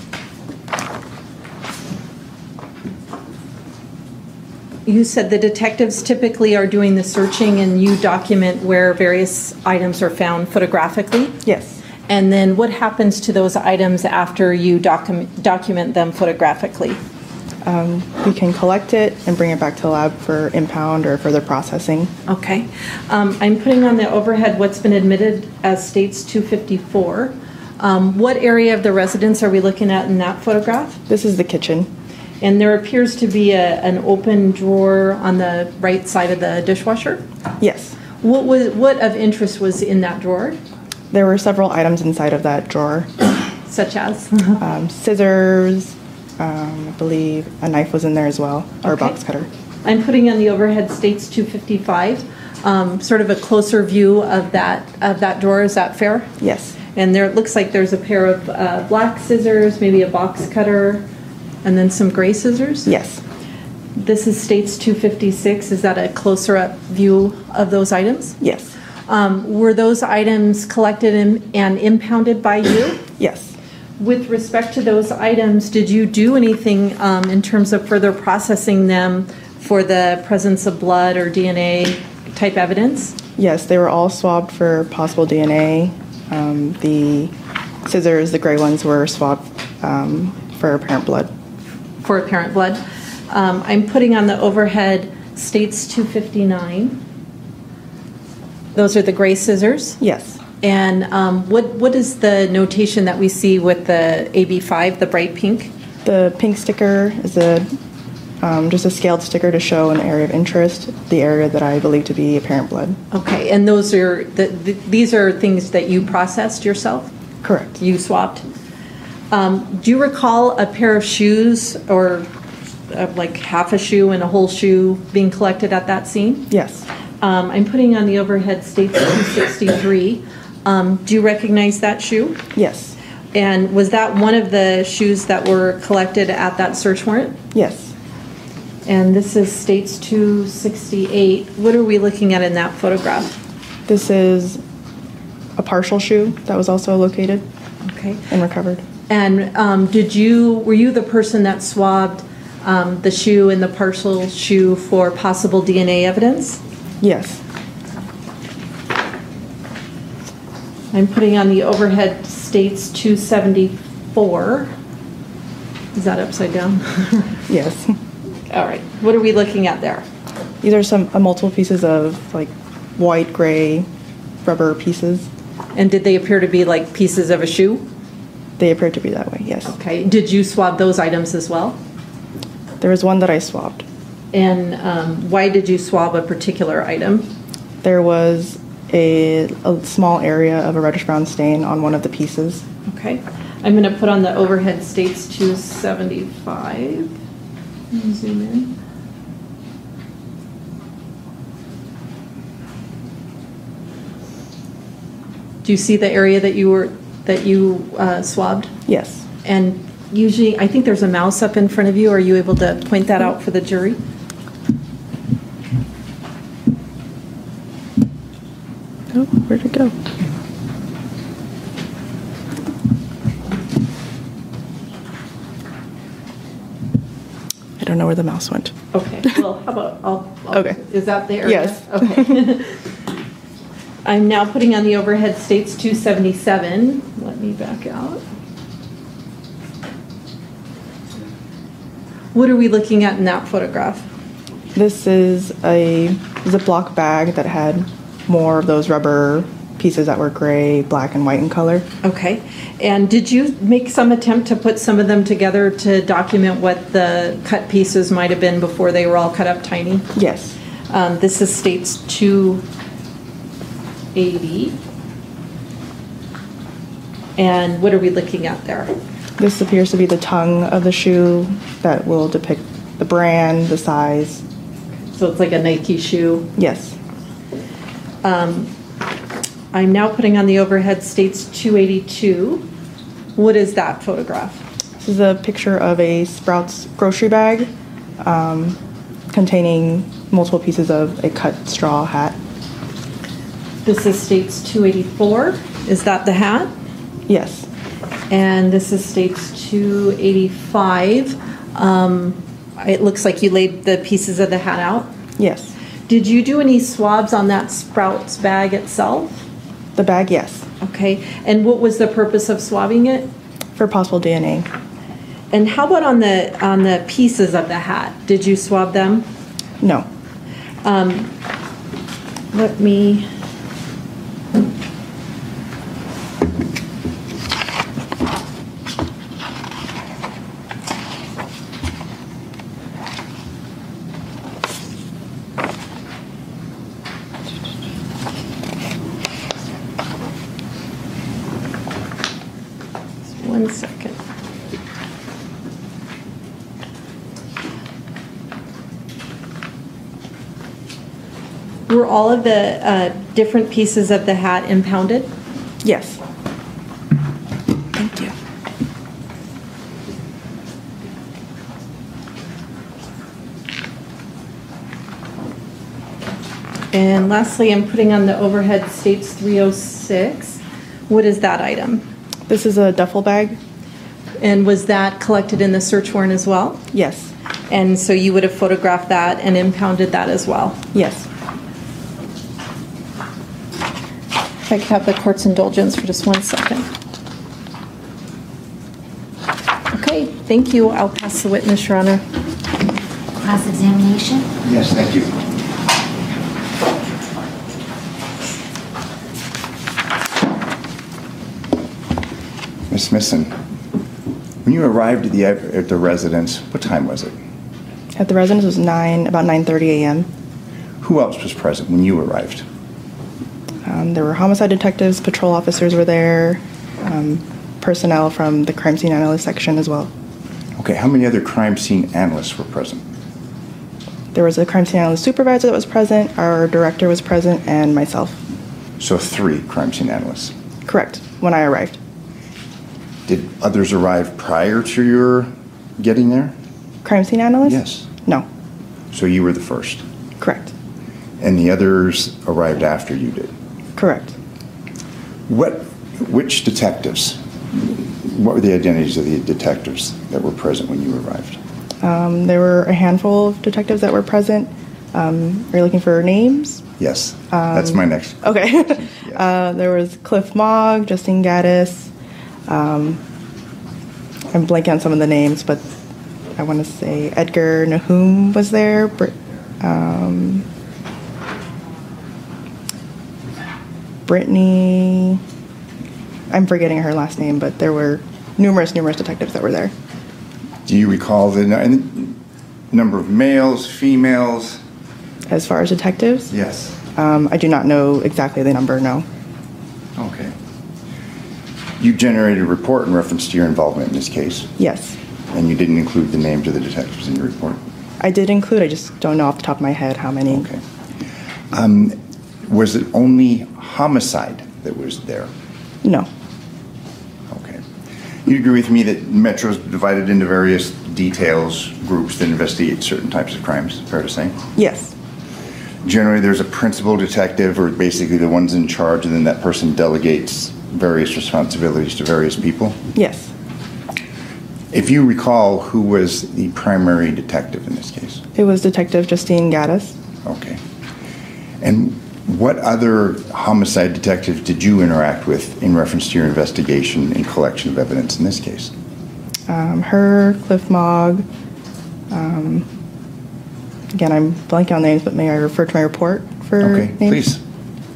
S10: You said the detectives typically are doing the searching and you document where various items are found photographically?
S13: Yes.
S10: And then what happens to those items after you document document them photographically?
S13: Um, we can collect it and bring it back to the lab for impound or further processing.
S10: Okay. Um, I'm putting on the overhead what's been admitted as states two fifty-four. Um, what area of the residence are we looking at in that photograph?
S13: This is the kitchen.
S10: And there appears to be a, an open drawer on the right side of the dishwasher?
S13: Yes.
S10: What was what of interest was in that drawer?
S13: There were several items inside of that drawer.
S10: Such as?
S13: um, scissors, um, I believe a knife was in there as well, or
S10: Okay.
S13: a box cutter.
S10: I'm putting on the overhead states two fifty-five, um, sort of a closer view of that of that drawer. Is that fair?
S13: Yes.
S10: And there it looks like there's a pair of uh, black scissors, maybe a box cutter, and then some gray scissors?
S13: Yes.
S10: This is states two fifty-six. Is that a closer up view of those items?
S13: Yes.
S10: Um, were those items collected and, and impounded by you?
S13: Yes.
S10: With respect to those items, did you do anything um, in terms of further processing them for the presence of blood or D N A type evidence?
S13: Yes, they were all swabbed for possible D N A. Um, the scissors, the gray ones, were swabbed um, for apparent blood.
S10: For apparent blood. Um, I'm putting on the overhead states two fifty-nine. Those are the gray scissors?
S13: Yes.
S10: And um, what what is the notation that we see with the A B five, the bright pink?
S13: The pink sticker is a um, just a scaled sticker to show an area of interest, the area that I believe to be apparent blood.
S10: Okay, and those are the, the, these are things that you processed yourself?
S13: Correct.
S10: You swapped? Um, do you recall a pair of shoes or uh, like half a shoe and a whole shoe being collected at that scene?
S13: Yes.
S10: Um, I'm putting on the overhead states two sixty-three. Um, do you recognize that shoe?
S13: Yes.
S10: And was that one of the shoes that were collected at that search warrant?
S13: Yes.
S10: And this is states two sixty-eight. What are we looking at in that photograph?
S13: This is a partial shoe that was also located.
S10: Okay.
S13: And recovered.
S10: And um, did you, were you the person that swabbed um, the shoe and the partial shoe for possible D N A evidence?
S13: Yes.
S10: I'm putting on the overhead states two seventy-four. Is that upside down?
S13: Yes.
S10: All right. What are we looking at there?
S13: These are some uh, multiple pieces of like white, gray, rubber pieces.
S10: And did they appear to be like pieces of a shoe?
S13: They appear to be that way, yes.
S10: Okay. Did you swab those items as well?
S13: There was one that I swabbed.
S10: And um, why did you swab a particular item?
S13: There was a, a small area of a reddish brown stain on one of the pieces.
S10: Okay. I'm going to put on the overhead states two seventy-five. Zoom in. Do you see the area that you were that you uh, swabbed?
S13: Yes.
S10: And usually, I think there's a mouse up in front of you. Are you able to point that out for the jury?
S13: Oh, where'd it go? I don't know where the mouse went.
S10: Okay, well, how about, I'll, I'll-
S13: Okay.
S10: is that the area?
S13: Yes.
S10: Okay. I'm now putting on the overhead states two seventy-seven. Let me back out. What are we looking at in that photograph?
S13: This is a Ziploc bag that had more of those rubber pieces that were gray, black, and white in color.
S10: Okay. And did you make some attempt to put some of them together to document what the cut pieces might have been before they were all cut up tiny?
S13: Yes.
S10: Um, this is states two eighty. And what are we looking at there?
S13: This appears to be the tongue of the shoe that will depict the brand, the size.
S10: So it's like a Nike shoe?
S13: Yes.
S10: Um, I'm now putting on the overhead states two eighty-two. What is that photograph?
S13: This is a picture of a Sprouts grocery bag um, containing multiple pieces of a cut straw hat.
S10: This is states two eighty-four. Is that the hat?
S13: Yes.
S10: And this is states two eighty-five. Um, it looks like you laid the pieces of the hat out.
S13: Yes.
S10: Did you do any swabs on that Sprouts bag itself?
S13: The bag, yes.
S10: Okay. And what was the purpose of swabbing it?
S13: For possible D N A.
S10: And how about on the on the pieces of the hat? Did you swab them?
S13: No.
S10: Um, let me. One second. Were all of the uh, different pieces of the hat impounded?
S13: Yes. Thank you.
S10: And lastly, I'm putting on the overhead states three oh six. What is that item?
S13: This is a duffel bag.
S10: And was that collected in the search warrant as well?
S13: Yes.
S10: And so you would have photographed that and impounded that as well?
S13: Yes.
S10: If I could have the court's indulgence for just one second. Okay, thank you. I'll pass the witness, Your Honor.
S12: Cross-examination?
S11: Yes, thank you. Miz Smithson, when you arrived at the, at the residence, what time was it?
S13: At the residence was nine, about nine thirty a m
S11: Who else was present when you arrived?
S13: Um, there were homicide detectives, patrol officers were there, um, personnel from the crime scene analyst section as well.
S11: Okay, how many other crime scene analysts were present?
S13: There was a crime scene analyst supervisor that was present, our director was present, and myself.
S11: So three crime scene analysts.
S13: Correct, when I arrived.
S11: Did others arrive prior to your getting there?
S13: Crime scene analyst?
S11: Yes.
S13: No.
S11: So you were the first?
S13: Correct.
S11: And the others arrived after you did?
S13: Correct.
S11: What, which detectives, what were the identities of the detectives that were present when you arrived?
S13: Um, there were a handful of detectives that were present. Um, are you looking for names?
S11: Yes,
S13: Um,
S11: that's my next.
S13: Okay. uh, there was Cliff Mogg, Justine Gaddis. Um, I'm blanking on some of the names, but I want to say Edgar Nahum was there. Br- um, Brittany, I'm forgetting her last name, but there were numerous, numerous detectives that were there.
S11: Do you recall the n- number of males, females?
S13: As far as detectives?
S11: Yes.
S13: Um, I do not know exactly the number, no.
S11: Okay. You generated a report in reference to your involvement in this case?
S13: Yes.
S11: And you didn't include the names of the detectives in your report?
S13: I did include, I just don't know off the top of my head how many.
S11: Okay. Um, was it only homicide that was there?
S13: No.
S11: Okay. You agree with me that Metro's divided into various details, groups that investigate certain types of crimes, fair to say?
S13: Yes.
S11: Generally, there's a principal detective, or basically the one's in charge, and then that person delegates various responsibilities to various people?
S13: Yes.
S11: If you recall, who was the primary detective in this case?
S13: It was Detective Justine Gaddis.
S11: Okay. And what other homicide detectives did you interact with in reference to your investigation and collection of evidence in this case?
S13: Um, her, Cliff Mogg. Um, again, I'm blanking on names, but may I refer to my report for
S11: okay,
S13: names?
S11: Please.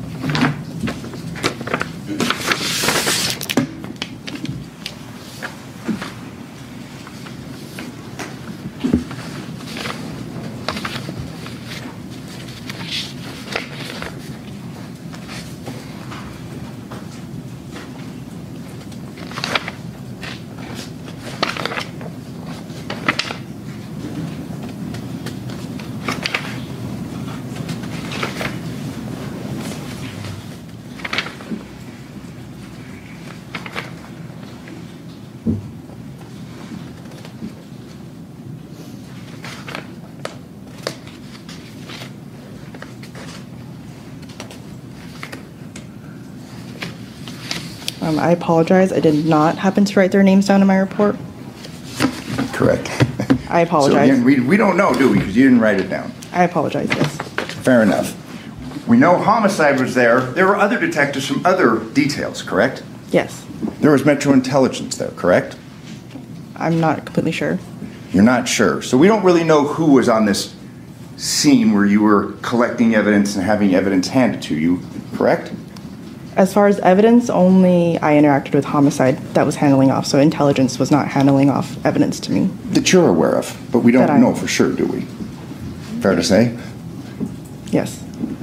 S13: Um, I apologize. I did not happen to write their names down in my report.
S11: Correct.
S13: I apologize.
S11: So again, we, we don't know, do we? Because you didn't write it down.
S13: I apologize, yes.
S11: Fair enough. We know homicide was there. There were other detectives from other details, correct?
S13: Yes.
S11: There was Metro Intelligence there, correct?
S13: I'm not completely sure.
S11: You're not sure. So we don't really know who was on this scene where you were collecting evidence and having evidence handed to you, correct?
S13: As far as evidence, only I interacted with homicide that was handling off, so intelligence was not handling off evidence to me.
S11: That you're aware of, but we don't
S13: That I-
S11: know for sure, do we? Fair to say?
S13: Yes.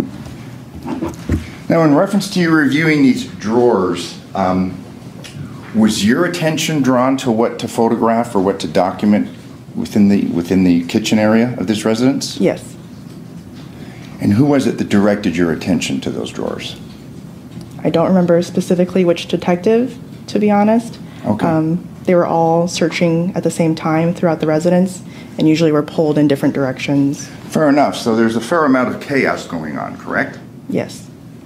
S11: Now, in reference to you reviewing these drawers, um, was your attention drawn to what to photograph or what to document within the within the kitchen area of this residence?
S13: Yes.
S11: And who was it that directed your attention to those drawers?
S13: I don't remember specifically which detective, to be honest.
S11: Okay.
S13: Um, they were all searching at the same time throughout the residence and usually were pulled in different directions.
S11: Fair enough. So there's a fair amount of chaos going on, correct?
S13: Yes.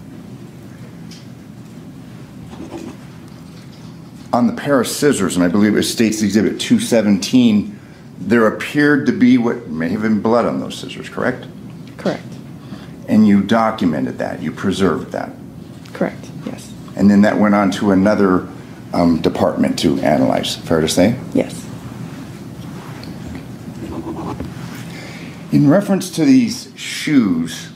S11: On the pair of scissors, and I believe it states Exhibit two seventeen, there appeared to be what may have been blood on those scissors, correct?
S13: Correct.
S11: And you documented that, you preserved that.
S13: Correct, yes.
S11: And then that went on to another um, department to analyze, fair to say?
S13: Yes.
S11: In reference to these shoes,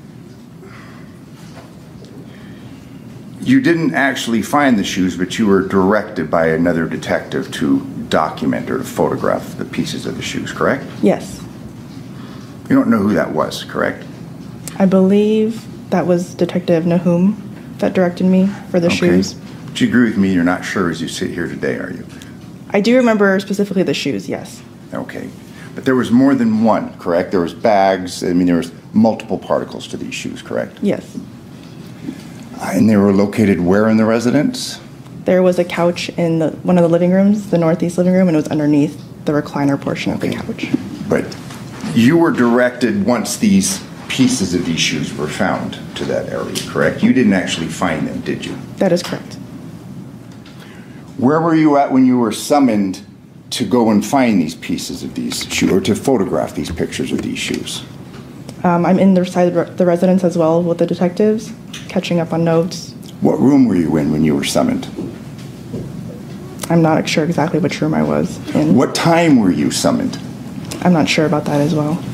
S11: you didn't actually find the shoes, but you were directed by another detective to document or to photograph the pieces of the shoes, correct?
S13: Yes.
S11: You don't know who that was, correct?
S13: I believe that was Detective Nahum that directed me for the
S11: Okay.
S13: shoes.
S11: But you agree with me, you're not sure as you sit here today, are you?
S13: I do remember specifically the shoes, yes.
S11: Okay. But there was more than one, correct? There was bags, I mean, there was multiple particles to these shoes, correct?
S13: Yes.
S11: Uh, And they were located where in the residence?
S13: There was a couch in the, one of the living rooms, the northeast living room, and it was underneath the recliner portion of the couch.
S11: But you were directed once these pieces of these shoes were found to that area, correct? You didn't actually find them, did you?
S13: That is correct.
S11: Where were you at when you were summoned to go and find these pieces of these shoes, or to photograph these pictures of these shoes?
S13: Um, I'm in the side of the residence as well with the detectives, catching up on notes.
S11: What room were you in when you were summoned?
S13: I'm not sure exactly which room I was in.
S11: What time were you summoned?
S13: I'm not sure about that as well.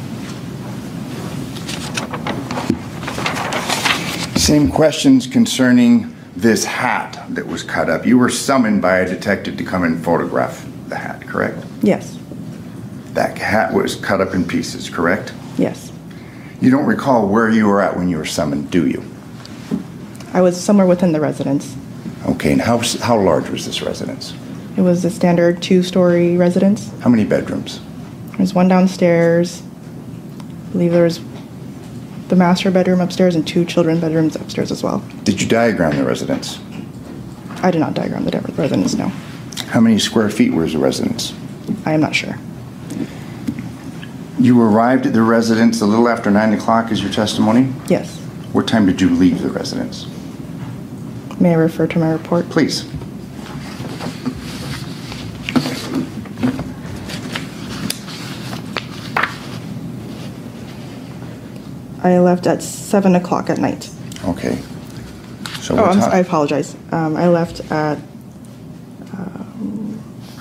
S11: Same questions concerning this hat that was cut up. You were summoned by a detective to come and photograph the hat, correct?
S13: Yes.
S11: That hat was cut up in pieces, correct?
S13: Yes.
S11: You don't recall where you were at when you were summoned, do you?
S13: I was somewhere within the residence.
S11: Okay, and how, how large was this residence?
S13: It was a standard two-story residence.
S11: How many bedrooms?
S13: There's one downstairs. I believe there was the master bedroom upstairs and two children bedrooms upstairs as well.
S11: Did you diagram the residence?
S13: I did not diagram the residence, no.
S11: How many square feet was the residence?
S13: I am not sure.
S11: You arrived at the residence a little after nine o'clock is your testimony?
S13: Yes.
S11: What time did you leave the residence?
S13: May I refer to my report?
S11: Please.
S13: I left at seven o'clock at night.
S11: Okay. So
S13: oh,
S11: what
S13: I'm,
S11: time?
S13: I apologize. Um, I left at um,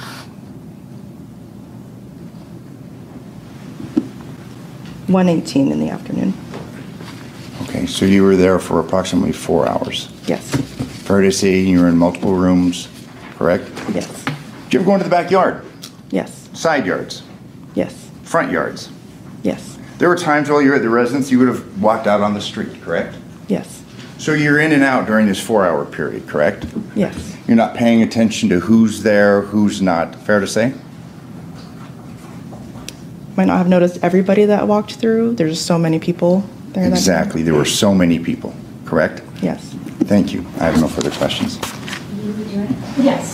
S13: one eighteen in the afternoon.
S11: Okay, so you were there for approximately four hours.
S13: Yes.
S11: Fair to say you were in multiple rooms, correct?
S13: Yes.
S11: Did you ever go into the backyard?
S13: Yes.
S11: Side yards?
S13: Yes.
S11: Front yards?
S13: Yes.
S11: There were times while you were at the residence you would have walked out on the street, correct?
S13: Yes.
S11: So you're in and out during this four-hour period, correct?
S13: Yes.
S11: You're not paying attention to who's there, who's not. Fair to say?
S13: Might not have noticed everybody that walked through. There's so many people there.
S11: Exactly. There were so many people, correct?
S13: Yes.
S11: Thank you. I have no further questions.
S10: Yes.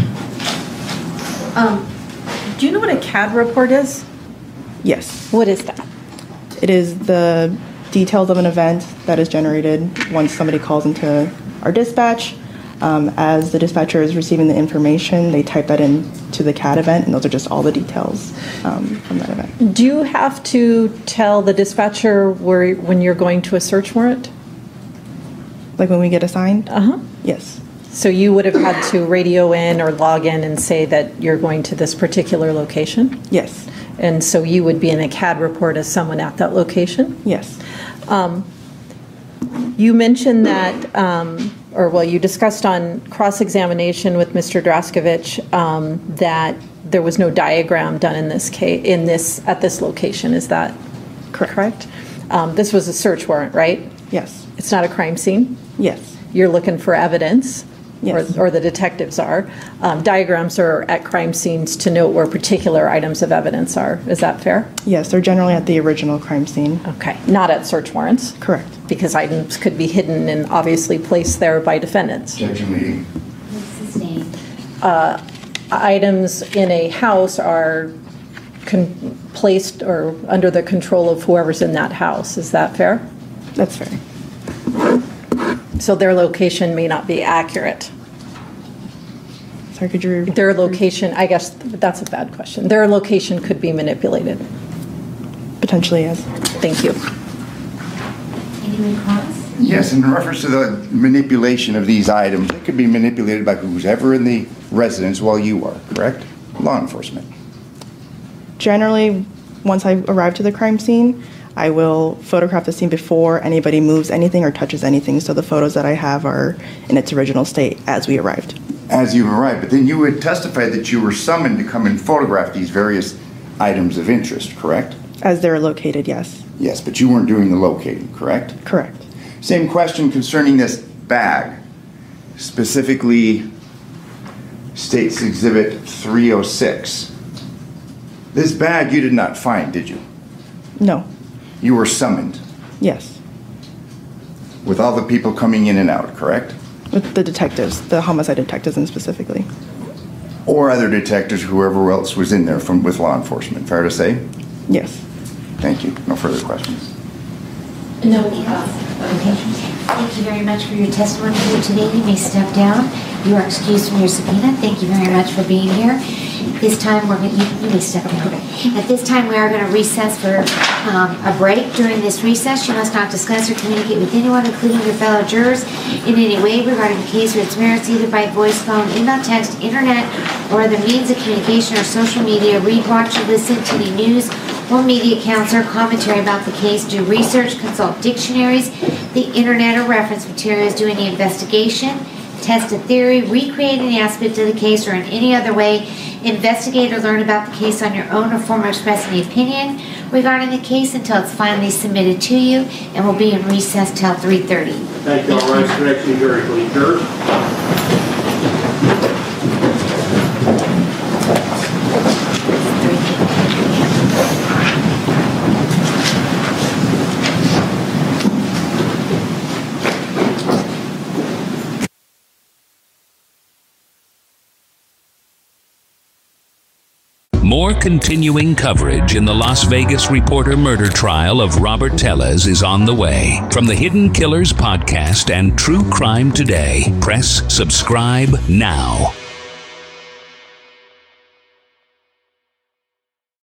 S10: Um, do you know what a C A D report is?
S13: Yes.
S10: What is that?
S13: It is the details of an event that is generated once somebody calls into our dispatch. Um, as the dispatcher is receiving the information, they type that into the C A D event, and those are just all the details um, from that event.
S10: Do you have to tell the dispatcher where when you're going to a search warrant?
S13: Like when we get assigned?
S10: Uh-huh.
S13: Yes.
S10: So you would have had to radio in or log in and say that you're going to this particular location?
S13: Yes.
S10: And so you would be in a C A D report as someone at that location?
S13: Yes.
S10: Um, you mentioned that, um, or well, you discussed on cross-examination with Mister Draskovich um, that there was no diagram done in this case, in this at this location. Is that correct? correct? Um, this was a search warrant, right?
S13: Yes.
S10: It's not a crime scene?
S13: Yes.
S10: You're looking for evidence?
S13: Yes.
S10: Or, or the detectives are. Um, diagrams are at crime scenes to note where particular items of evidence are. Is that fair?
S13: Yes, they're generally at the original crime scene.
S10: Okay, not at search warrants?
S13: Correct.
S10: Because items could be hidden and obviously placed there by defendants.
S11: Objection meeting.
S10: Uh, items in a house are con- placed or under the control of whoever's in that house. Is that fair?
S13: That's fair.
S10: So their location may not be accurate.
S13: Sorry, could you?
S10: Their location, I guess that's a bad question. Their location could be manipulated.
S13: Potentially, yes.
S10: Thank you.
S12: Any comments?
S11: Yes, in reference to the manipulation of these items, it could be manipulated by who's ever in the residence while you are, correct? Law enforcement.
S13: Generally, once I arrive to the crime scene, I will photograph the scene before anybody moves anything or touches anything, so the photos that I have are in its original state as we arrived.
S11: As you arrived, but then you would testify that you were summoned to come and photograph these various items of interest, correct?
S13: As they're located, yes.
S11: Yes, but you weren't doing the locating, correct?
S13: Correct.
S11: Same question concerning this bag, specifically State's Exhibit three oh six. This bag you did not find, did you?
S13: No.
S11: You were summoned
S13: Yes.
S11: with all the people coming in and out, correct?
S13: With the detectives, the homicide detectives, and specifically.
S11: Or other detectives, whoever else was in there from with law enforcement. Fair to say?
S13: Yes.
S11: Thank you. No further questions.
S12: No. Okay. Thank you very much for your testimony here today. You may step down. You are excused from your subpoena. Thank you very much for being here. This time we're going to, you, you may step down. At this time we are going to recess for um, a break. During this recess, you must not discuss or communicate with anyone, including your fellow jurors, in any way regarding the case or its merits, either by voice, phone, email, text, internet, or other means of communication or social media. Read, watch, or listen to any news or media accounts or commentary about the case. Do research, consult dictionaries, the internet, or reference materials. Do any investigation, test a theory, recreate any aspect of the case, or in any other way investigate or learn about the case on your own, or form or express any opinion regarding the case until it's finally submitted to you, and will be in recess till three thirty.
S17: Thank you. All right, correction, very please, jurors.
S9: More continuing coverage in the Las Vegas Reporter murder trial of Robert Tellez is on the way. From the Hidden Killers podcast and True Crime Today, press subscribe now.